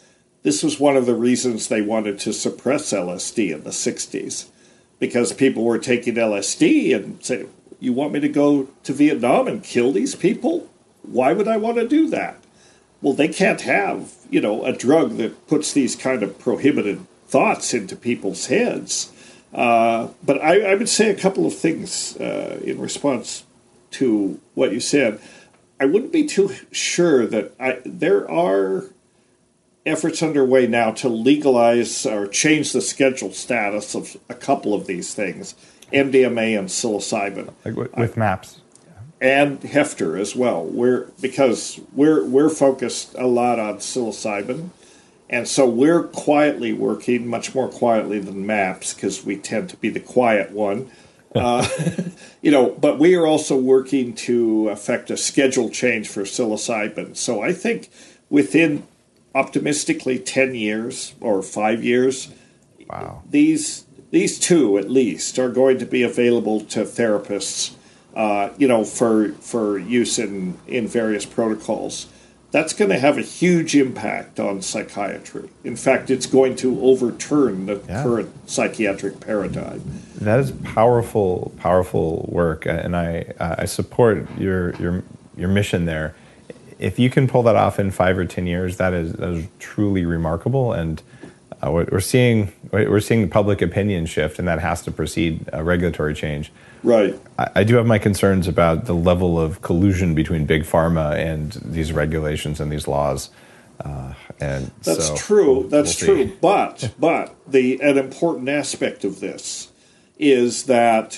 this was one of the reasons they wanted to suppress L S D in the sixties, because people were taking L S D and saying, you want me to go to Vietnam and kill these people? Why would I want to do that? Well, they can't have, you know, a drug that puts these kind of prohibited thoughts into people's heads. Uh, but I, I would say a couple of things uh, in response to what you said. I wouldn't be too sure that I, there are efforts underway now to legalize or change the schedule status of a couple of these things, M D M A and psilocybin. Like with, with MAPS. And Hefter as well. We're because we're we're focused a lot on psilocybin, and so we're quietly working, much more quietly than MAPS, because we tend to be the quiet one. uh, you know, but we are also working to affect a schedule change for psilocybin. So I think within, optimistically, ten years or five years, wow, these these two at least are going to be available to therapists. Uh, you know, for for use in, in various protocols. That's going to have a huge impact on psychiatry. In fact, it's going to overturn the yeah. current psychiatric paradigm. That is powerful, powerful work, and I I support your your your mission there. If you can pull that off in five or ten years, that is that is truly remarkable. And uh, we're, we're seeing we're seeing public opinion shift, and that has to precede a regulatory change. Right. I, I do have my concerns about the level of collusion between big pharma and these regulations and these laws. Uh, and that's so true. We'll, that's we'll true. But but the an important aspect of this is that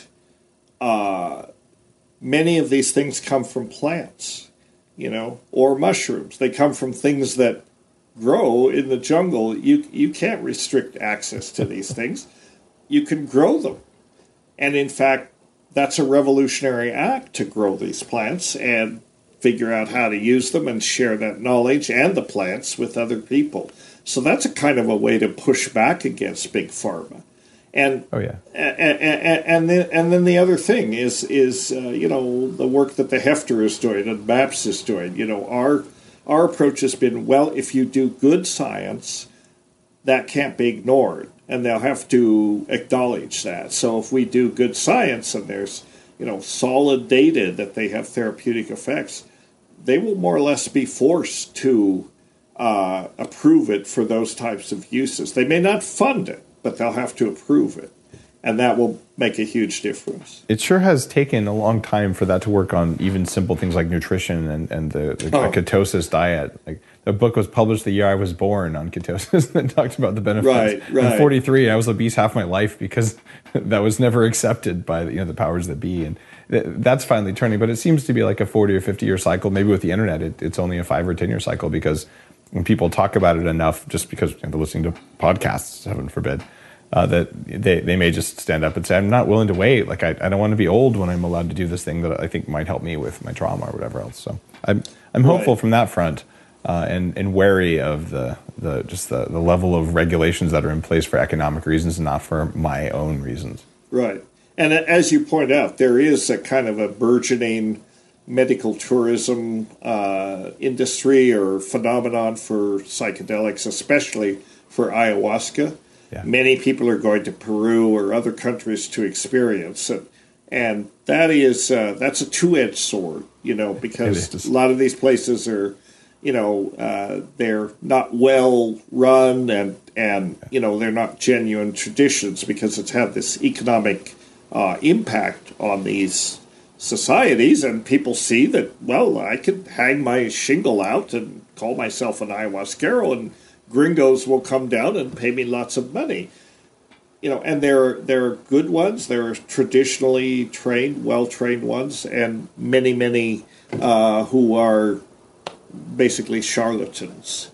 uh, many of these things come from plants, you know, or mushrooms. They come from things that grow in the jungle. You you can't restrict access to these things. You can grow them, and in fact, that's a revolutionary act to grow these plants and figure out how to use them and share that knowledge and the plants with other people. So that's a kind of a way to push back against big pharma. And oh yeah, and and, and then and then the other thing is is uh, you know, the work that the Hefter is doing and MAPS is doing. You know, our our approach has been, well, if you do good science, that can't be ignored. And they'll have to acknowledge that. So if we do good science and there's, you know, solid data that they have therapeutic effects, they will more or less be forced to uh, approve it for those types of uses. They may not fund it, but they'll have to approve it. And that will make a huge difference. It sure has taken a long time for that to work on even simple things like nutrition and, and the, the oh. ketosis diet. Like the book was published the year I was born on ketosis and talked about the benefits. Right, right. At forty-three, I was obese half my life because that was never accepted by the, you know, the powers that be. And th- that's finally turning. But it seems to be like a forty or fifty year cycle. Maybe with the internet, it, it's only a five or ten year cycle, because when people talk about it enough, just because you know, they're listening to podcasts, heaven forbid, Uh, that they, they may just stand up and say, I'm not willing to wait. Like, I, I don't want to be old when I'm allowed to do this thing that I think might help me with my trauma or whatever else. So I'm I'm hopeful right. from that front, uh, and, and wary of the, the just the, the level of regulations that are in place for economic reasons and not for my own reasons. Right. And as you point out, there is a kind of a burgeoning medical tourism uh, industry or phenomenon for psychedelics, especially for ayahuasca. Yeah. Many people are going to Peru or other countries to experience it, and that is uh, that's a two-edged sword, you know, because a lot of these places are, you know, uh, they're not well run, and and you know they're not genuine traditions, because it's had this economic uh, impact on these societies, and people see that, well, I could hang my shingle out and call myself an ayahuasquero, and gringos will come down and pay me lots of money. You know, and there, there are good ones. There are traditionally trained, well-trained ones, and many, many uh, who are basically charlatans.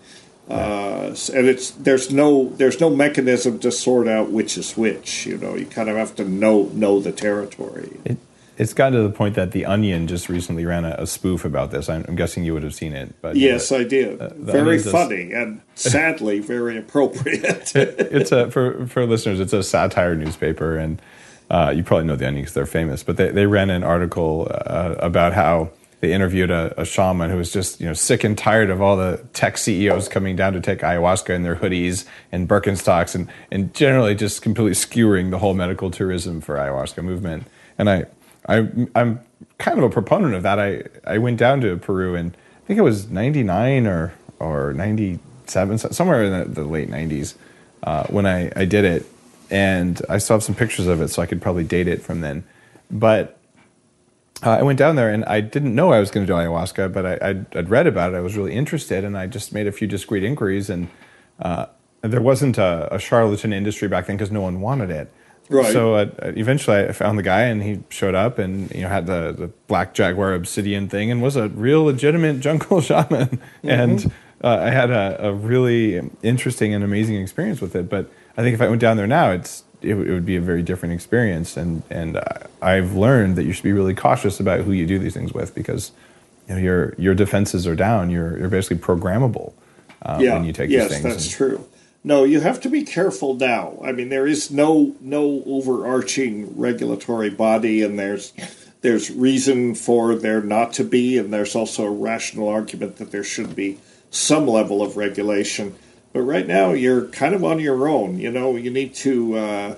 Uh, and it's there's no there's no mechanism to sort out which is which. You know, you kind of have to know know the territory. It, It's gotten to the point that The Onion just recently ran a, a spoof about this. I'm, I'm guessing you would have seen it. But yes, uh, I did. Uh, very funny a, and sadly very appropriate. it, it's a for for listeners. It's a satire newspaper, and uh, you probably know The Onion because they're famous. But they, they ran an article uh, about how they interviewed a, a shaman who was just, you know, sick and tired of all the tech C E Os coming down to take ayahuasca in their hoodies and Birkenstocks and, and generally just completely skewering the whole medical tourism for ayahuasca movement. And I, I, I'm kind of a proponent of that. I, I went down to Peru and I think it was ninety-nine or, or ninety-seven, somewhere in the, the late nineties uh, when I, I did it. And I still have some pictures of it, so I could probably date it from then. But uh, I went down there, and I didn't know I was going to do ayahuasca, but I, I'd, I'd read about it. I was really interested, and I just made a few discreet inquiries. And uh, there wasn't a, a charlatan industry back then because no one wanted it. Right. So uh, eventually I found the guy, and he showed up and, you know, had the, the Black Jaguar obsidian thing and was a real legitimate jungle shaman. Mm-hmm. And uh, I had a, a really interesting and amazing experience with it. But I think if I went down there now, it's it, it would be a very different experience. And and uh, I've learned that you should be really cautious about who you do these things with, because, you know, your your defenses are down. You're you're basically programmable uh, yeah. when you take yes, these things. Yes, that's and, true. No, you have to be careful now. I mean, there is no no overarching regulatory body, and there's there's reason for there not to be, and there's also a rational argument that there should be some level of regulation. But right now, you're kind of on your own. You know, you need to uh,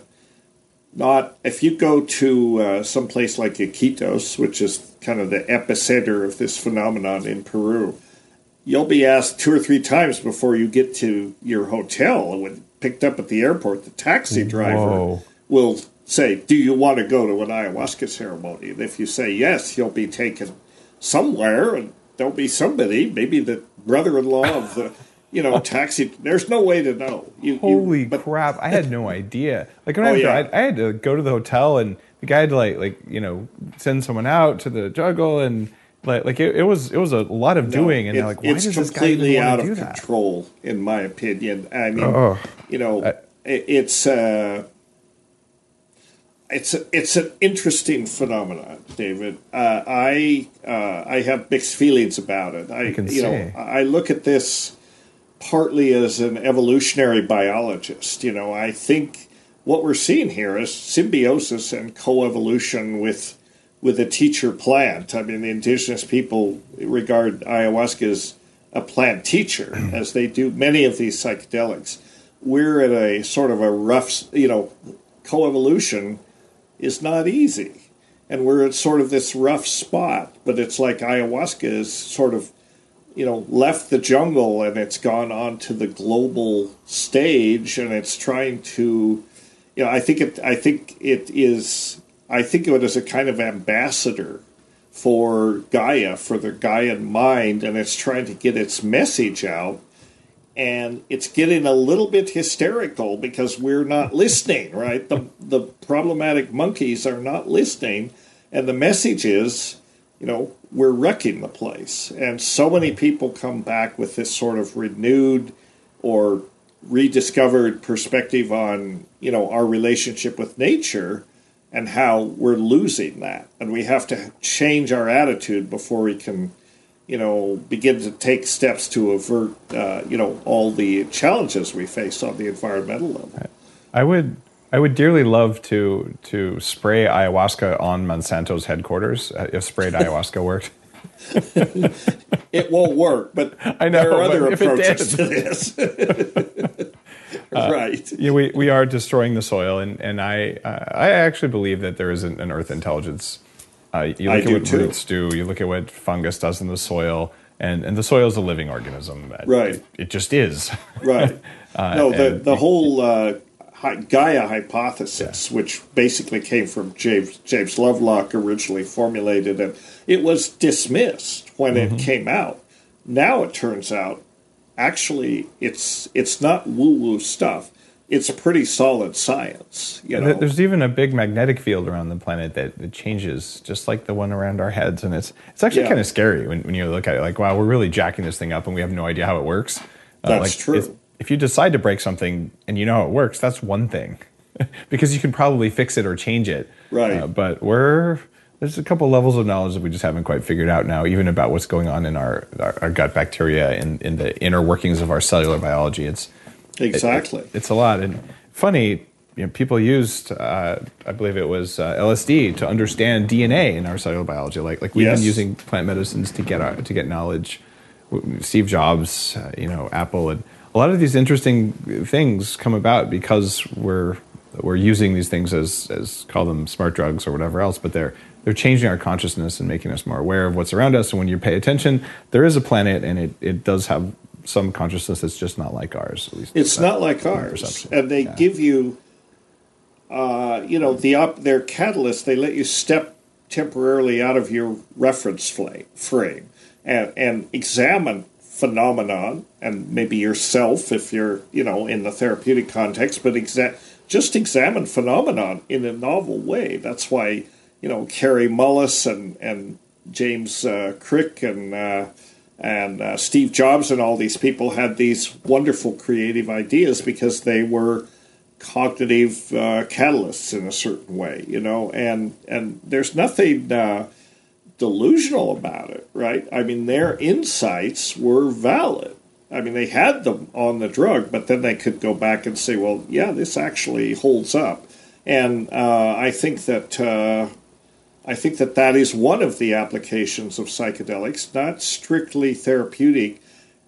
not, if you go to uh, some place like Iquitos, which is kind of the epicenter of this phenomenon in Peru, you'll be asked two or three times before you get to your hotel. When picked up at the airport, the taxi driver Whoa. will say, do you want to go to an ayahuasca ceremony? And if you say yes, you'll be taken somewhere, and there'll be somebody, maybe the brother-in-law of the, you know, taxi. There's no way to know. You, Holy you, but, crap! I had no idea. Like when oh, I, yeah. I, I had to go to the hotel, and the guy had to like, like you know, send someone out to the jungle, and like, like it, it was, it was a lot of doing. No, and it, they're like, why does this guy even even out want to of do that? control, in my opinion. I mean, oh. you know, I, it, it's uh, it's a, it's an interesting phenomenon, David. Uh, I uh, I have mixed feelings about it. I, I can you say. know, I look at this partly as an evolutionary biologist. You know, I think what we're seeing here is symbiosis and coevolution with with a teacher plant. I mean, the indigenous people regard ayahuasca as a plant teacher, as they do many of these psychedelics. We're at a sort of a rough, you know, coevolution is not easy. And we're at sort of this rough spot, but it's like ayahuasca is sort of, you know, left the jungle and it's gone on to the global stage, and it's trying to, you know, I think it, I think it is, I think of it as a kind of ambassador for Gaia, for the Gaian mind, and it's trying to get its message out. And it's getting a little bit hysterical because we're not listening, right? The the problematic monkeys are not listening, and the message is, you know, we're wrecking the place. And so many people come back with this sort of renewed or rediscovered perspective on, you know, our relationship with nature and how we're losing that. And we have to change our attitude before we can, you know, begin to take steps to avert, uh, you know, all the challenges we face on the environmental level. I would, I would dearly love to to spray ayahuasca on Monsanto's headquarters uh, if sprayed ayahuasca worked. It won't work, but I know, there are other if it approaches did. to this. Uh, right. Yeah, we, we are destroying the soil, and and I uh, I actually believe that there is an, an Earth intelligence. Uh, you look I at do what too. roots do. You look at what fungus does in the soil, and, and the soil is a living organism. Right. It, it just is. Right. uh, no, the and, the whole uh, Gaia hypothesis, yeah. which basically came from James James Lovelock, originally formulated, and it was dismissed when mm-hmm. it came out. Now it turns out, actually, it's it's not woo-woo stuff. It's a pretty solid science. You know? There's even a big magnetic field around the planet that, that changes, just like the one around our heads, and it's it's actually yeah. kind of scary when, when you look at it. Like, wow, we're really jacking this thing up, and we have no idea how it works. Uh, that's like, true. If, if you decide to break something and you know how it works, that's one thing, because you can probably fix it or change it. Right. Uh, but we're there's a couple levels of knowledge that we just haven't quite figured out now, even about what's going on in our our, our gut bacteria and in the inner workings of our cellular biology. It's Exactly. It, it, it's a lot. And funny, you know, people used, uh, I believe it was uh, L S D to understand D N A in our cellular biology. Like like we've yes. been using plant medicines to get our, to get knowledge. Steve Jobs, uh, you know, Apple, and a lot of these interesting things come about because we're we're using these things as as call them smart drugs or whatever else, but they're they're changing our consciousness and making us more aware of what's around us. And when you pay attention, there is a planet, and it it does have some consciousness that's just not like ours. At least it's not like ours, perception. And they yeah. give you, uh, you know, the op- their catalyst. They let you step temporarily out of your reference frame and and examine phenomenon, and maybe yourself if you're, you know, in the therapeutic context, but exa- just examine phenomenon in a novel way. That's why, you know, Carey Mullis and and James uh, Crick and uh, and uh, Steve Jobs and all these people had these wonderful creative ideas because they were cognitive uh, catalysts in a certain way, you know, and and there's nothing uh, delusional about it, right? I mean, their insights were valid. I mean, they had them on the drug, but then they could go back and say, well, yeah, this actually holds up. And uh, I think that uh, I think that that is one of the applications of psychedelics, not strictly therapeutic.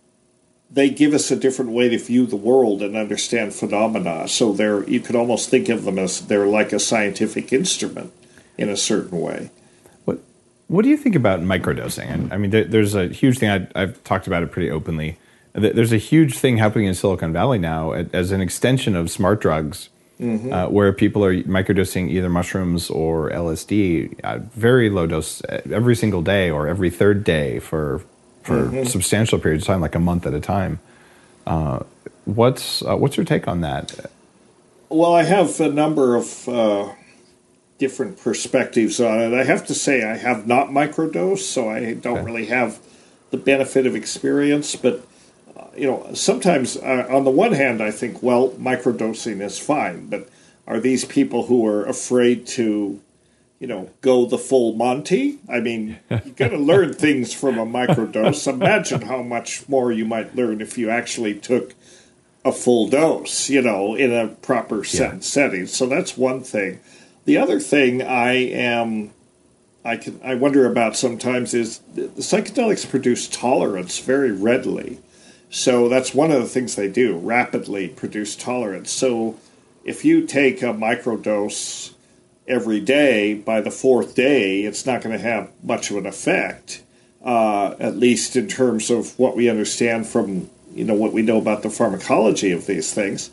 They give us a different way to view the world and understand phenomena. So they're, you could almost think of them as they're like a scientific instrument in a certain way. What What do you think about microdosing? And I mean, there, there's a huge thing. I, I've talked about it pretty openly. There's a huge thing happening in Silicon Valley now as an extension of smart drugs, mm-hmm. uh, where people are microdosing either mushrooms or L S D at very low dose every single day or every third day for for mm-hmm. substantial periods of time, like a month at a time. Uh, what's uh, what's your take on that? Well, I have a number of uh, different perspectives on it. I have to say I have not microdosed, so I don't okay. really have the benefit of experience, but you know, sometimes uh, on the one hand, I think, well, microdosing is fine, but are these people who are afraid to, you know, go the full Monty? I mean, you got to learn things from a microdose. Imagine how much more you might learn if you actually took a full dose, you know, in a proper set yeah. setting. So that's one thing. The other thing I am, I can, I wonder about sometimes is the psychedelics produce tolerance very readily. So that's one of the things they do, rapidly produce tolerance. So if you take a microdose every day, by the fourth day, it's not going to have much of an effect, uh, at least in terms of what we understand from, you know, what we know about the pharmacology of these things.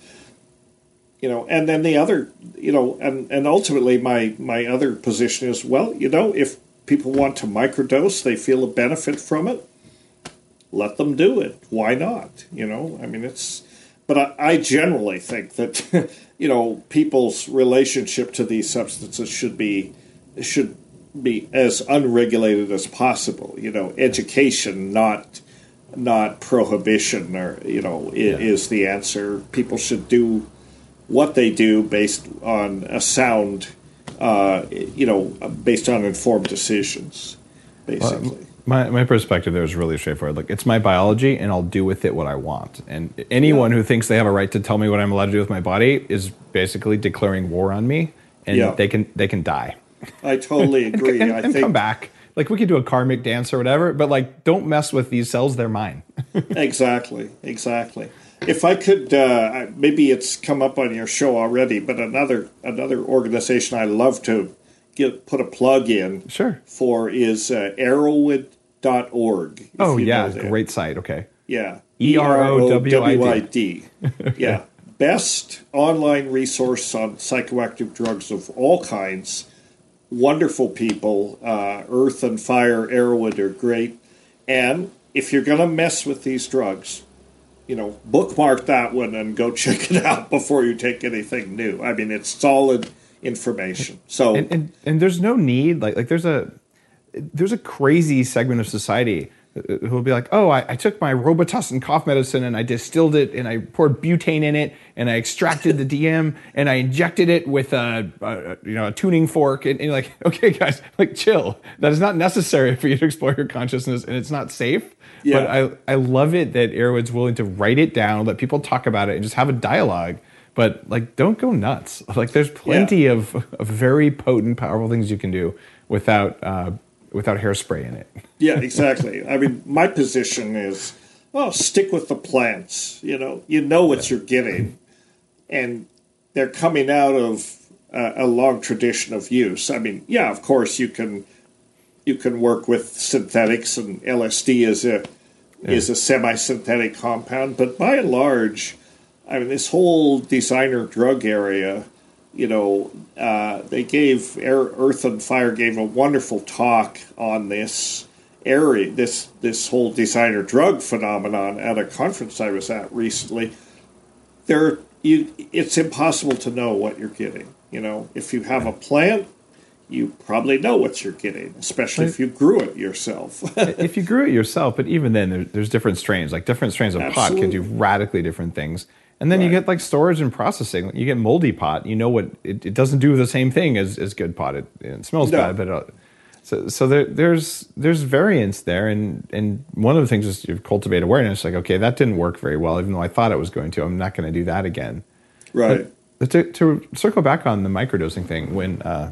You know, and then the other, you know, and, and ultimately my, my other position is, well, you know, if people want to microdose, they feel a benefit from it, let them do it. Why not? You know, I mean, it's, but I, I generally think that, you know, people's relationship to these substances should be, should be as unregulated as possible. You know, education, not, not prohibition, or, you know, yeah. is the answer. People should do what they do based on a sound, uh, you know, based on informed decisions, basically. Well, My my perspective there is really straightforward. Like, it's my biology, and I'll do with it what I want. And anyone yeah. who thinks they have a right to tell me what I'm allowed to do with my body is basically declaring war on me, and yeah. they can they can die. I totally agree. and, and, I and think, come back. Like, we could do a karmic dance or whatever, but like, don't mess with these cells. They're mine. Exactly. Exactly. If I could, uh, maybe it's come up on your show already, but another another organization I love to get put a plug in sure. for is uh, Erowid dot org. Oh, yeah. Great site. Okay. Yeah. E R O W I D. Yeah. Best online resource on psychoactive drugs of all kinds. Wonderful people. Uh, Earth and Fire, Erowid are great. And if you're going to mess with these drugs, you know, bookmark that one and go check it out before you take anything new. I mean, it's solid information. So, and, and, and there's no need, like, like there's a, there's a crazy segment of society who will be like, oh, I, I took my Robitussin cough medicine and I distilled it and I poured butane in it and I extracted the D M and I injected it with a, a you know a tuning fork, and, and you're like, okay, guys, like, chill. That is not necessary for you to explore your consciousness, and it's not safe. Yeah. But I I love it that Erowid's willing to write it down, let people talk about it, and just have a dialogue but like, don't go nuts. Like, there's plenty yeah. of, of very potent, powerful things you can do without uh, without hairspray in it. Yeah, exactly. I mean, my position is, well, stick with the plants. You know, you know what yeah. you're getting, and they're coming out of uh, a long tradition of use. I mean, yeah, of course you can you can work with synthetics, and L S D is a yeah. is a semi-synthetic compound, but by and large, I mean, this whole designer drug area. You know, uh, they gave Air, Earth and Fire gave a wonderful talk on this area, this this whole designer drug phenomenon at a conference I was at recently. There, you, it's impossible to know what you're getting. You know, if you have a plant, you probably know what you're getting, especially if you grew it yourself. If you grew it yourself, but even then, there, there's different strains. Like different strains of Absolutely. pot can do radically different things. And then right. you get like storage and processing. You get moldy pot. You know what? It, it doesn't do the same thing as, as good pot. It, it smells no. bad, but it, so so there, there's there's variance there. And and one of the things is you cultivate awareness. Like, okay, that didn't work very well, even though I thought it was going to. I'm not going to do that again. Right. But to, to circle back on the microdosing thing, when uh,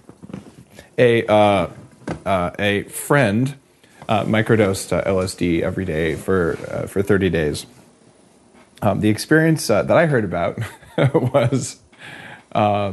a uh, uh, a friend uh, microdosed uh, L S D every day for uh, for thirty days. Um, the experience uh, that I heard about was uh,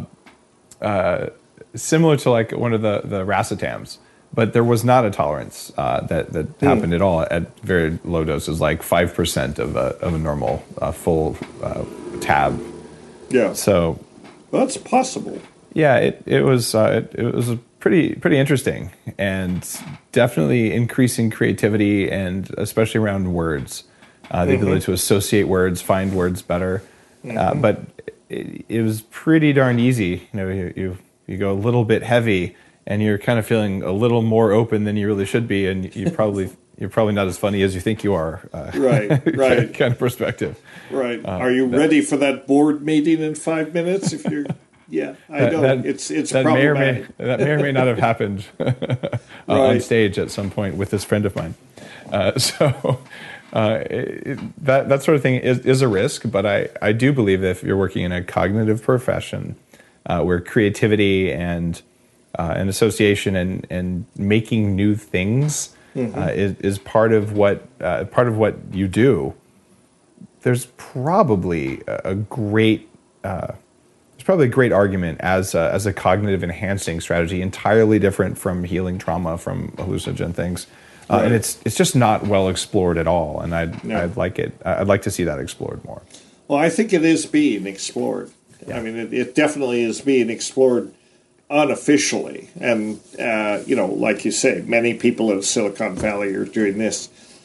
uh, similar to like one of the, the racetams, but there was not a tolerance uh, that, that mm. happened at all at very low doses, like five percent of a, of a normal uh, full uh, tab. Yeah. So well, that's possible. Yeah, it, it was uh, it, it was pretty pretty interesting and definitely increasing creativity and especially around words. Uh, the mm-hmm. ability to associate words, find words better, mm-hmm. uh, but it, it was pretty darn easy. You know, you, you you go a little bit heavy, and you're kind of feeling a little more open than you really should be, and you probably you're probably not as funny as you think you are. Uh, right, right, kind of perspective. Right. Uh, are you that, ready for that board meeting in five minutes? If you're, yeah, I that, know that, it's it's that problematic. May or may, that may or may not have happened uh, right. on stage at some point with this friend of mine. Uh, so. Uh, it, that that sort of thing is, is a risk, but I, I do believe that if you're working in a cognitive profession uh, where creativity and uh, and association and, and making new things mm-hmm. uh, is, is part of what uh, part of what you do, there's probably a great uh, there's probably a great argument as a, as a cognitive enhancing strategy, entirely different from healing trauma from hallucinogen things. Uh, right. And it's it's just not well explored at all, and I'd no. I'd like it. I'd like to see that explored more. Well, I think it is being explored. Yeah. I mean, it, it definitely is being explored unofficially, and uh, you know, like you say, many people in Silicon Valley are doing this.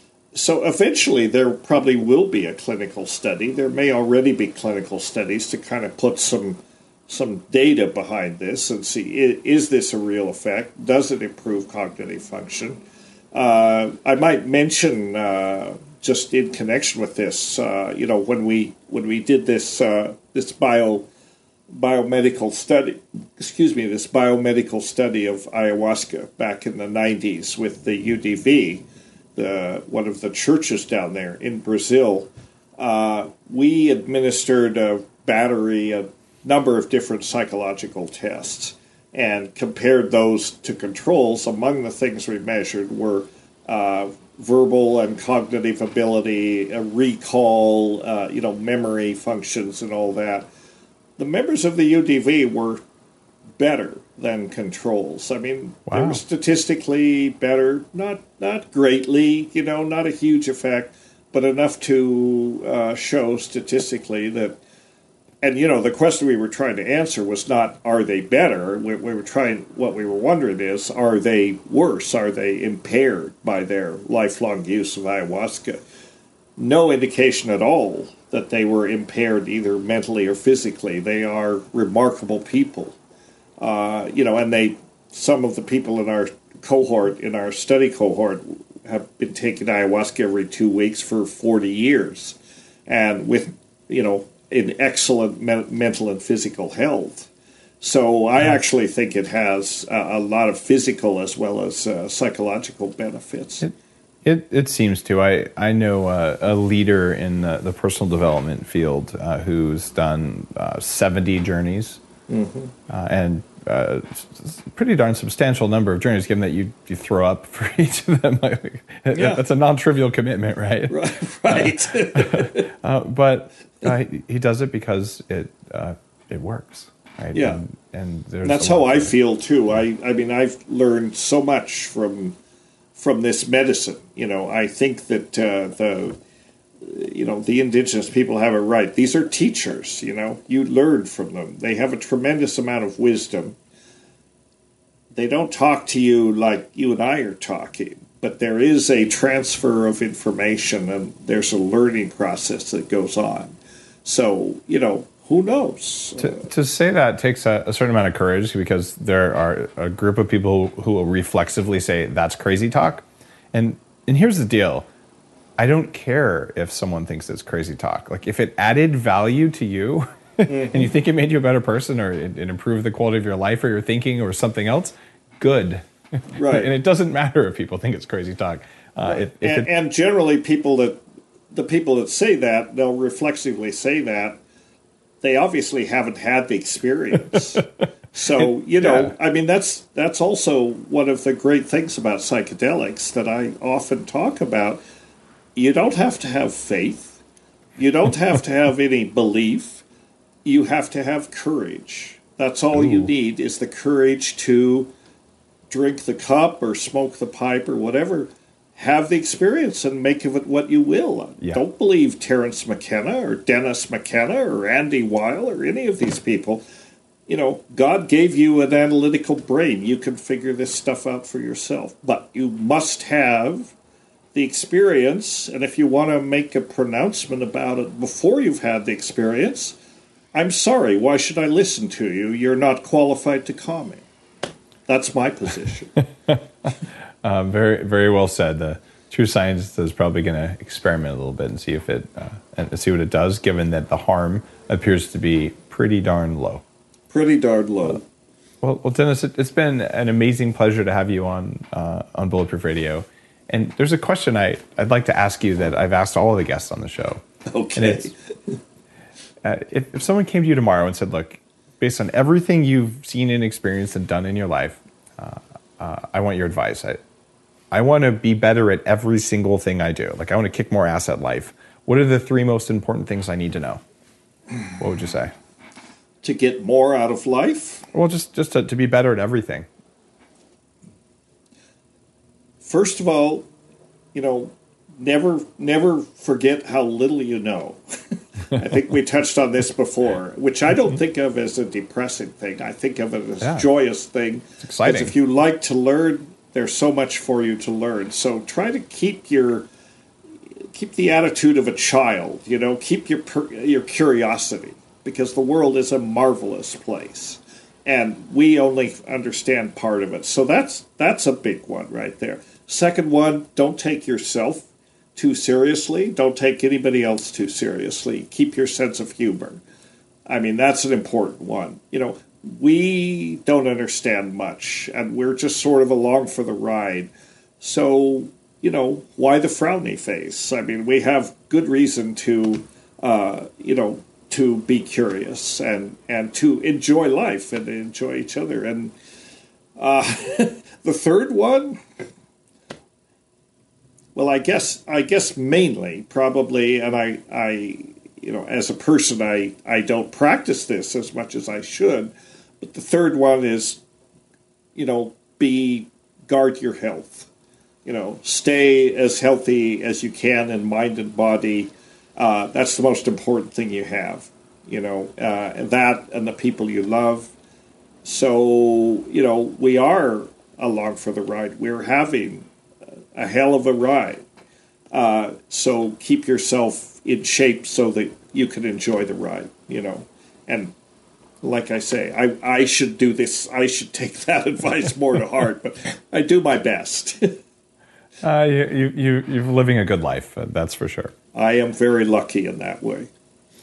So eventually, there probably will be a clinical study. There may already be clinical studies to kind of put some some data behind this and see is, is this a real effect? Does it improve cognitive function? Uh, I might mention uh, just in connection with this, uh, you know, when we when we did this uh, this bio biomedical study, excuse me, this biomedical study of ayahuasca back in the nineties with the U D V, the one of the churches down there in Brazil, uh, we administered a battery, a number of different psychological tests, and compared those to controls. Among the things we measured were uh, verbal and cognitive ability, uh, recall, uh, you know, memory functions and all that. The members of the U D V were better than controls. I mean, wow. They were statistically better, not not greatly, you know, not a huge effect, but enough to uh, show statistically that. And, you know, the question we were trying to answer was not, are they better? We, we were trying, what we were wondering is, are they worse? Are they impaired by their lifelong use of ayahuasca? No indication at all that they were impaired either mentally or physically. They are remarkable people. Uh, you know, and they, some of the people in our cohort, in our study cohort, have been taking ayahuasca every two weeks for forty years. And with, you know, in excellent me- mental and physical health. So I actually think it has uh, a lot of physical as well as uh, psychological benefits. It, It it seems to. I I know uh, a leader in the, the personal development field uh, who's done uh, seventy journeys, mm-hmm. uh, and uh, pretty darn substantial number of journeys. Given that you you throw up for each of them, yeah. That's a non-trivial commitment, right? Right. right. uh, but uh, he does it because it uh, it works. Right? Yeah, and, and there's that's how I feel too. I I mean I've learned so much from. from this medicine. You know, I think that uh, the, you know, the indigenous people have it right. These are teachers, you know, you learn from them. They have a tremendous amount of wisdom. They don't talk to you like you and I are talking, but there is a transfer of information and there's a learning process that goes on. So, you know, who knows? To, to say that takes a, a certain amount of courage, because there are a group of people who will reflexively say that's crazy talk. And and here's the deal. I don't care if someone thinks it's crazy talk. Like if it added value to you mm-hmm. and you think it made you a better person, or it, it improved the quality of your life or your thinking or something else, good. Right. And it doesn't matter if people think it's crazy talk. Uh, right. if, if and, it, and generally people that, the people that say that, they'll reflexively say that, they obviously haven't had the experience. So, you know, yeah. I mean, that's that's also one of the great things about psychedelics that I often talk about. You don't have to have faith. You don't have to have any belief. You have to have courage. That's all Ooh. You need is the courage to drink the cup or smoke the pipe or whatever. Have the experience and make of it what you will. Yeah. Don't believe Terence McKenna or Dennis McKenna or Andy Weil or any of these people. You know, God gave you an analytical brain. You can figure this stuff out for yourself. But you must have the experience, and if you want to make a pronouncement about it before you've had the experience, I'm sorry, why should I listen to you? You're not qualified to comment. That's my position. Uh, very, very well said. The true scientist is probably going to experiment a little bit and see if it uh, and see what it does, given that the harm appears to be pretty darn low. Pretty darn low. Uh, well, well, Dennis, it, it's been an amazing pleasure to have you on uh, on Bulletproof Radio. And there's a question I I'd like to ask you that I've asked all of the guests on the show. Okay. And it's, uh, if if someone came to you tomorrow and said, "Look, based on everything you've seen and experienced and done in your life, uh, uh, I want your advice. I, I want to be better at every single thing I do. Like I want to kick more ass at life. What are the three most important things I need to know?" What would you say? To get more out of life? Well, just, just to, to be better at everything. First of all, you know, never never forget how little you know. I think we touched on this before, which I don't think of as a depressing thing. I think of it as yeah. a joyous thing. It's exciting. Because if you like to learn, there's so much for you to learn. So try to keep your keep the attitude of a child. You know, keep your your curiosity, because the world is a marvelous place, and we only understand part of it. So that's that's a big one right there. Second one, don't take yourself too seriously. Don't take anybody else too seriously. Keep your sense of humor. I mean, that's an important one. You know, we don't understand much, and we're just sort of along for the ride. So, you know, why the frowny face? I mean, we have good reason to, uh, you know, to be curious and, and to enjoy life and enjoy each other. And uh, the third one, well, I guess I guess mainly probably, and I, I you know, as a person, I, I don't practice this as much as I should. But the third one is, you know, be guard your health. You know, stay as healthy as you can in mind and body. Uh, that's the most important thing you have. You know, uh, that and the people you love. So, you know, we are along for the ride. We're having a hell of a ride. Uh, so keep yourself in shape so that you can enjoy the ride, you know. And like I say, I, I should do this. I should take that advice more to heart, but I do my best. uh, you, you, you, you're living a good life, uh, that's for sure. I am very lucky in that way.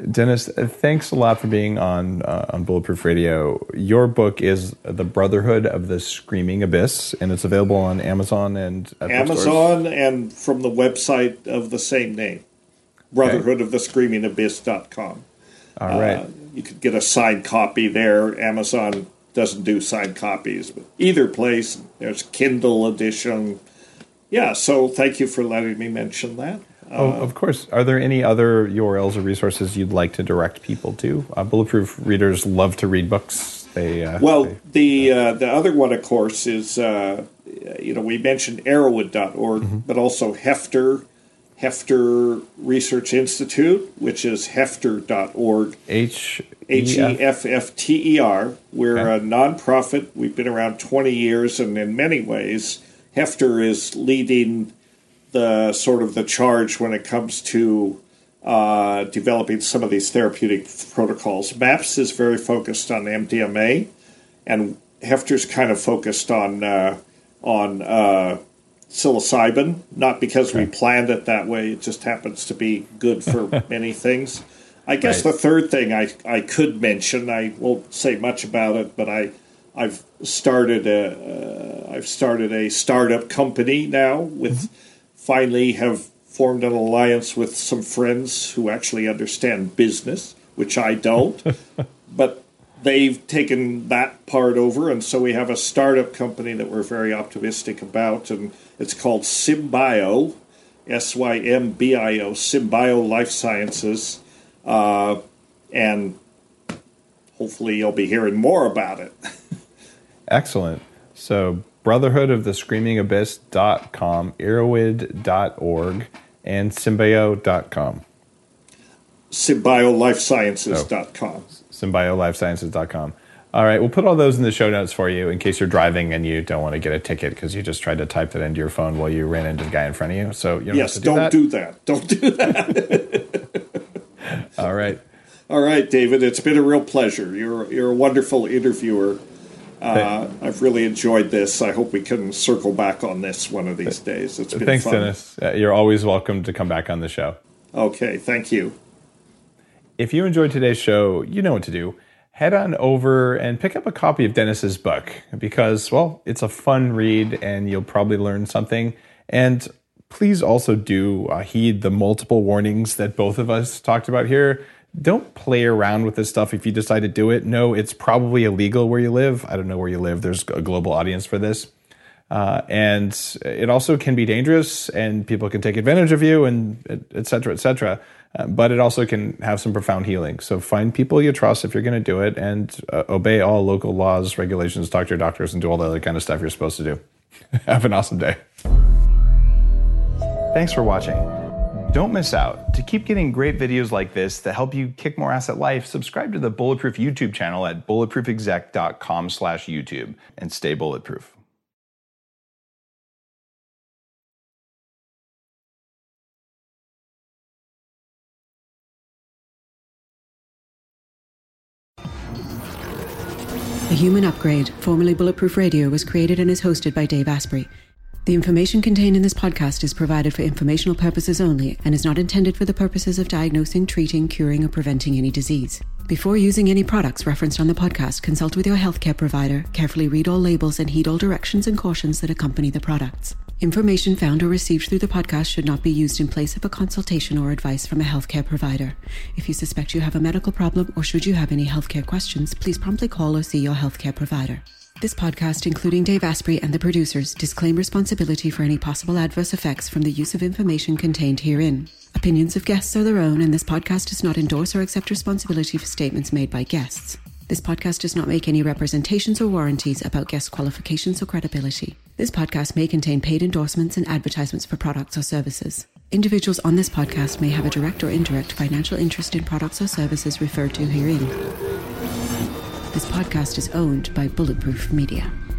Dennis, thanks a lot for being on uh, on Bulletproof Radio. Your book is The Brotherhood of the Screaming Abyss, and it's available on Amazon and at Amazon and from the website of the same name, brotherhood of the screaming abyss dot com. All right. Uh, you could get a signed copy there. Amazon doesn't do signed copies, but either place, there's Kindle edition. Yeah, so thank you for letting me mention that. Oh, of course. Are there any other U R Ls or resources you'd like to direct people to? Uh, Bulletproof readers love to read books. They uh, well, they, the uh, the other one, of course, is uh, you know we mentioned Arrowwood dot org, mm-hmm. but also Hefter, Hefter Research Institute, which is Hefter dot org. H H E F F T E R. We're okay. a nonprofit. We've been around twenty years, and in many ways, Hefter is leading the sort of the charge when it comes to uh, developing some of these therapeutic protocols. MAPS is very focused on M D M A, and Hefter's kind of focused on uh, on uh, psilocybin, not because okay. we planned it that way. It just happens to be good for many things. I guess right. the third thing I, I could mention, I won't say much about it, but I I've started a uh, I've started a startup company now with. Mm-hmm. Finally have formed an alliance with some friends who actually understand business, which I don't. But they've taken that part over, and so we have a startup company that we're very optimistic about, and it's called Symbio, S Y M B I O, Symbio Life Sciences, uh, and hopefully you'll be hearing more about it. Excellent. So brotherhood of the screaming abyss dot com, arrowwood dot org, and symbio dot com. symbio life sciences dot com. Oh, symbio life sciences dot com. All right, we'll put all those in the show notes for you in case you're driving and you don't want to get a ticket because you just tried to type that into your phone while you ran into the guy in front of you. So you don't yes, have to do don't that. do that. Don't do that. All right. All right, David. It's been a real pleasure. You're you're a wonderful interviewer. Uh, I've really enjoyed this. I hope we can circle back on this one of these days. It's been Thanks, fun. Dennis. Uh, you're always welcome to come back on the show. Okay, thank you. If you enjoyed today's show, you know what to do. Head on over and pick up a copy of Dennis's book because, well, it's a fun read and you'll probably learn something. And please also do uh, heed the multiple warnings that both of us talked about here. Don't play around with this stuff if you decide to do it. No, it's probably illegal where you live. I don't know where you live. There's a global audience for this. Uh, and it also can be dangerous and people can take advantage of you and et cetera, et cetera. Uh, but it also can have some profound healing. So find people you trust if you're going to do it and uh, obey all local laws, regulations, talk to your doctors, and do all the other kind of stuff you're supposed to do. Have an awesome day. Thanks for watching. Don't miss out. To keep getting great videos like this that help you kick more ass at life, subscribe to the Bulletproof YouTube channel at bulletproof exec dot com slash YouTube and stay bulletproof. The Human Upgrade, formerly Bulletproof Radio, was created and is hosted by Dave Asprey. The information contained in this podcast is provided for informational purposes only and is not intended for the purposes of diagnosing, treating, curing, or preventing any disease. Before using any products referenced on the podcast, consult with your healthcare provider, carefully read all labels, and heed all directions and cautions that accompany the products. Information found or received through the podcast should not be used in place of a consultation or advice from a healthcare provider. If you suspect you have a medical problem or should you have any healthcare questions, please promptly call or see your healthcare provider. This podcast, including Dave Asprey and the producers, disclaim responsibility for any possible adverse effects from the use of information contained herein. Opinions of guests are their own, and this podcast does not endorse or accept responsibility for statements made by guests. This podcast does not make any representations or warranties about guest qualifications or credibility. This podcast may contain paid endorsements and advertisements for products or services. Individuals on this podcast may have a direct or indirect financial interest in products or services referred to herein. This podcast is owned by Bulletproof Media.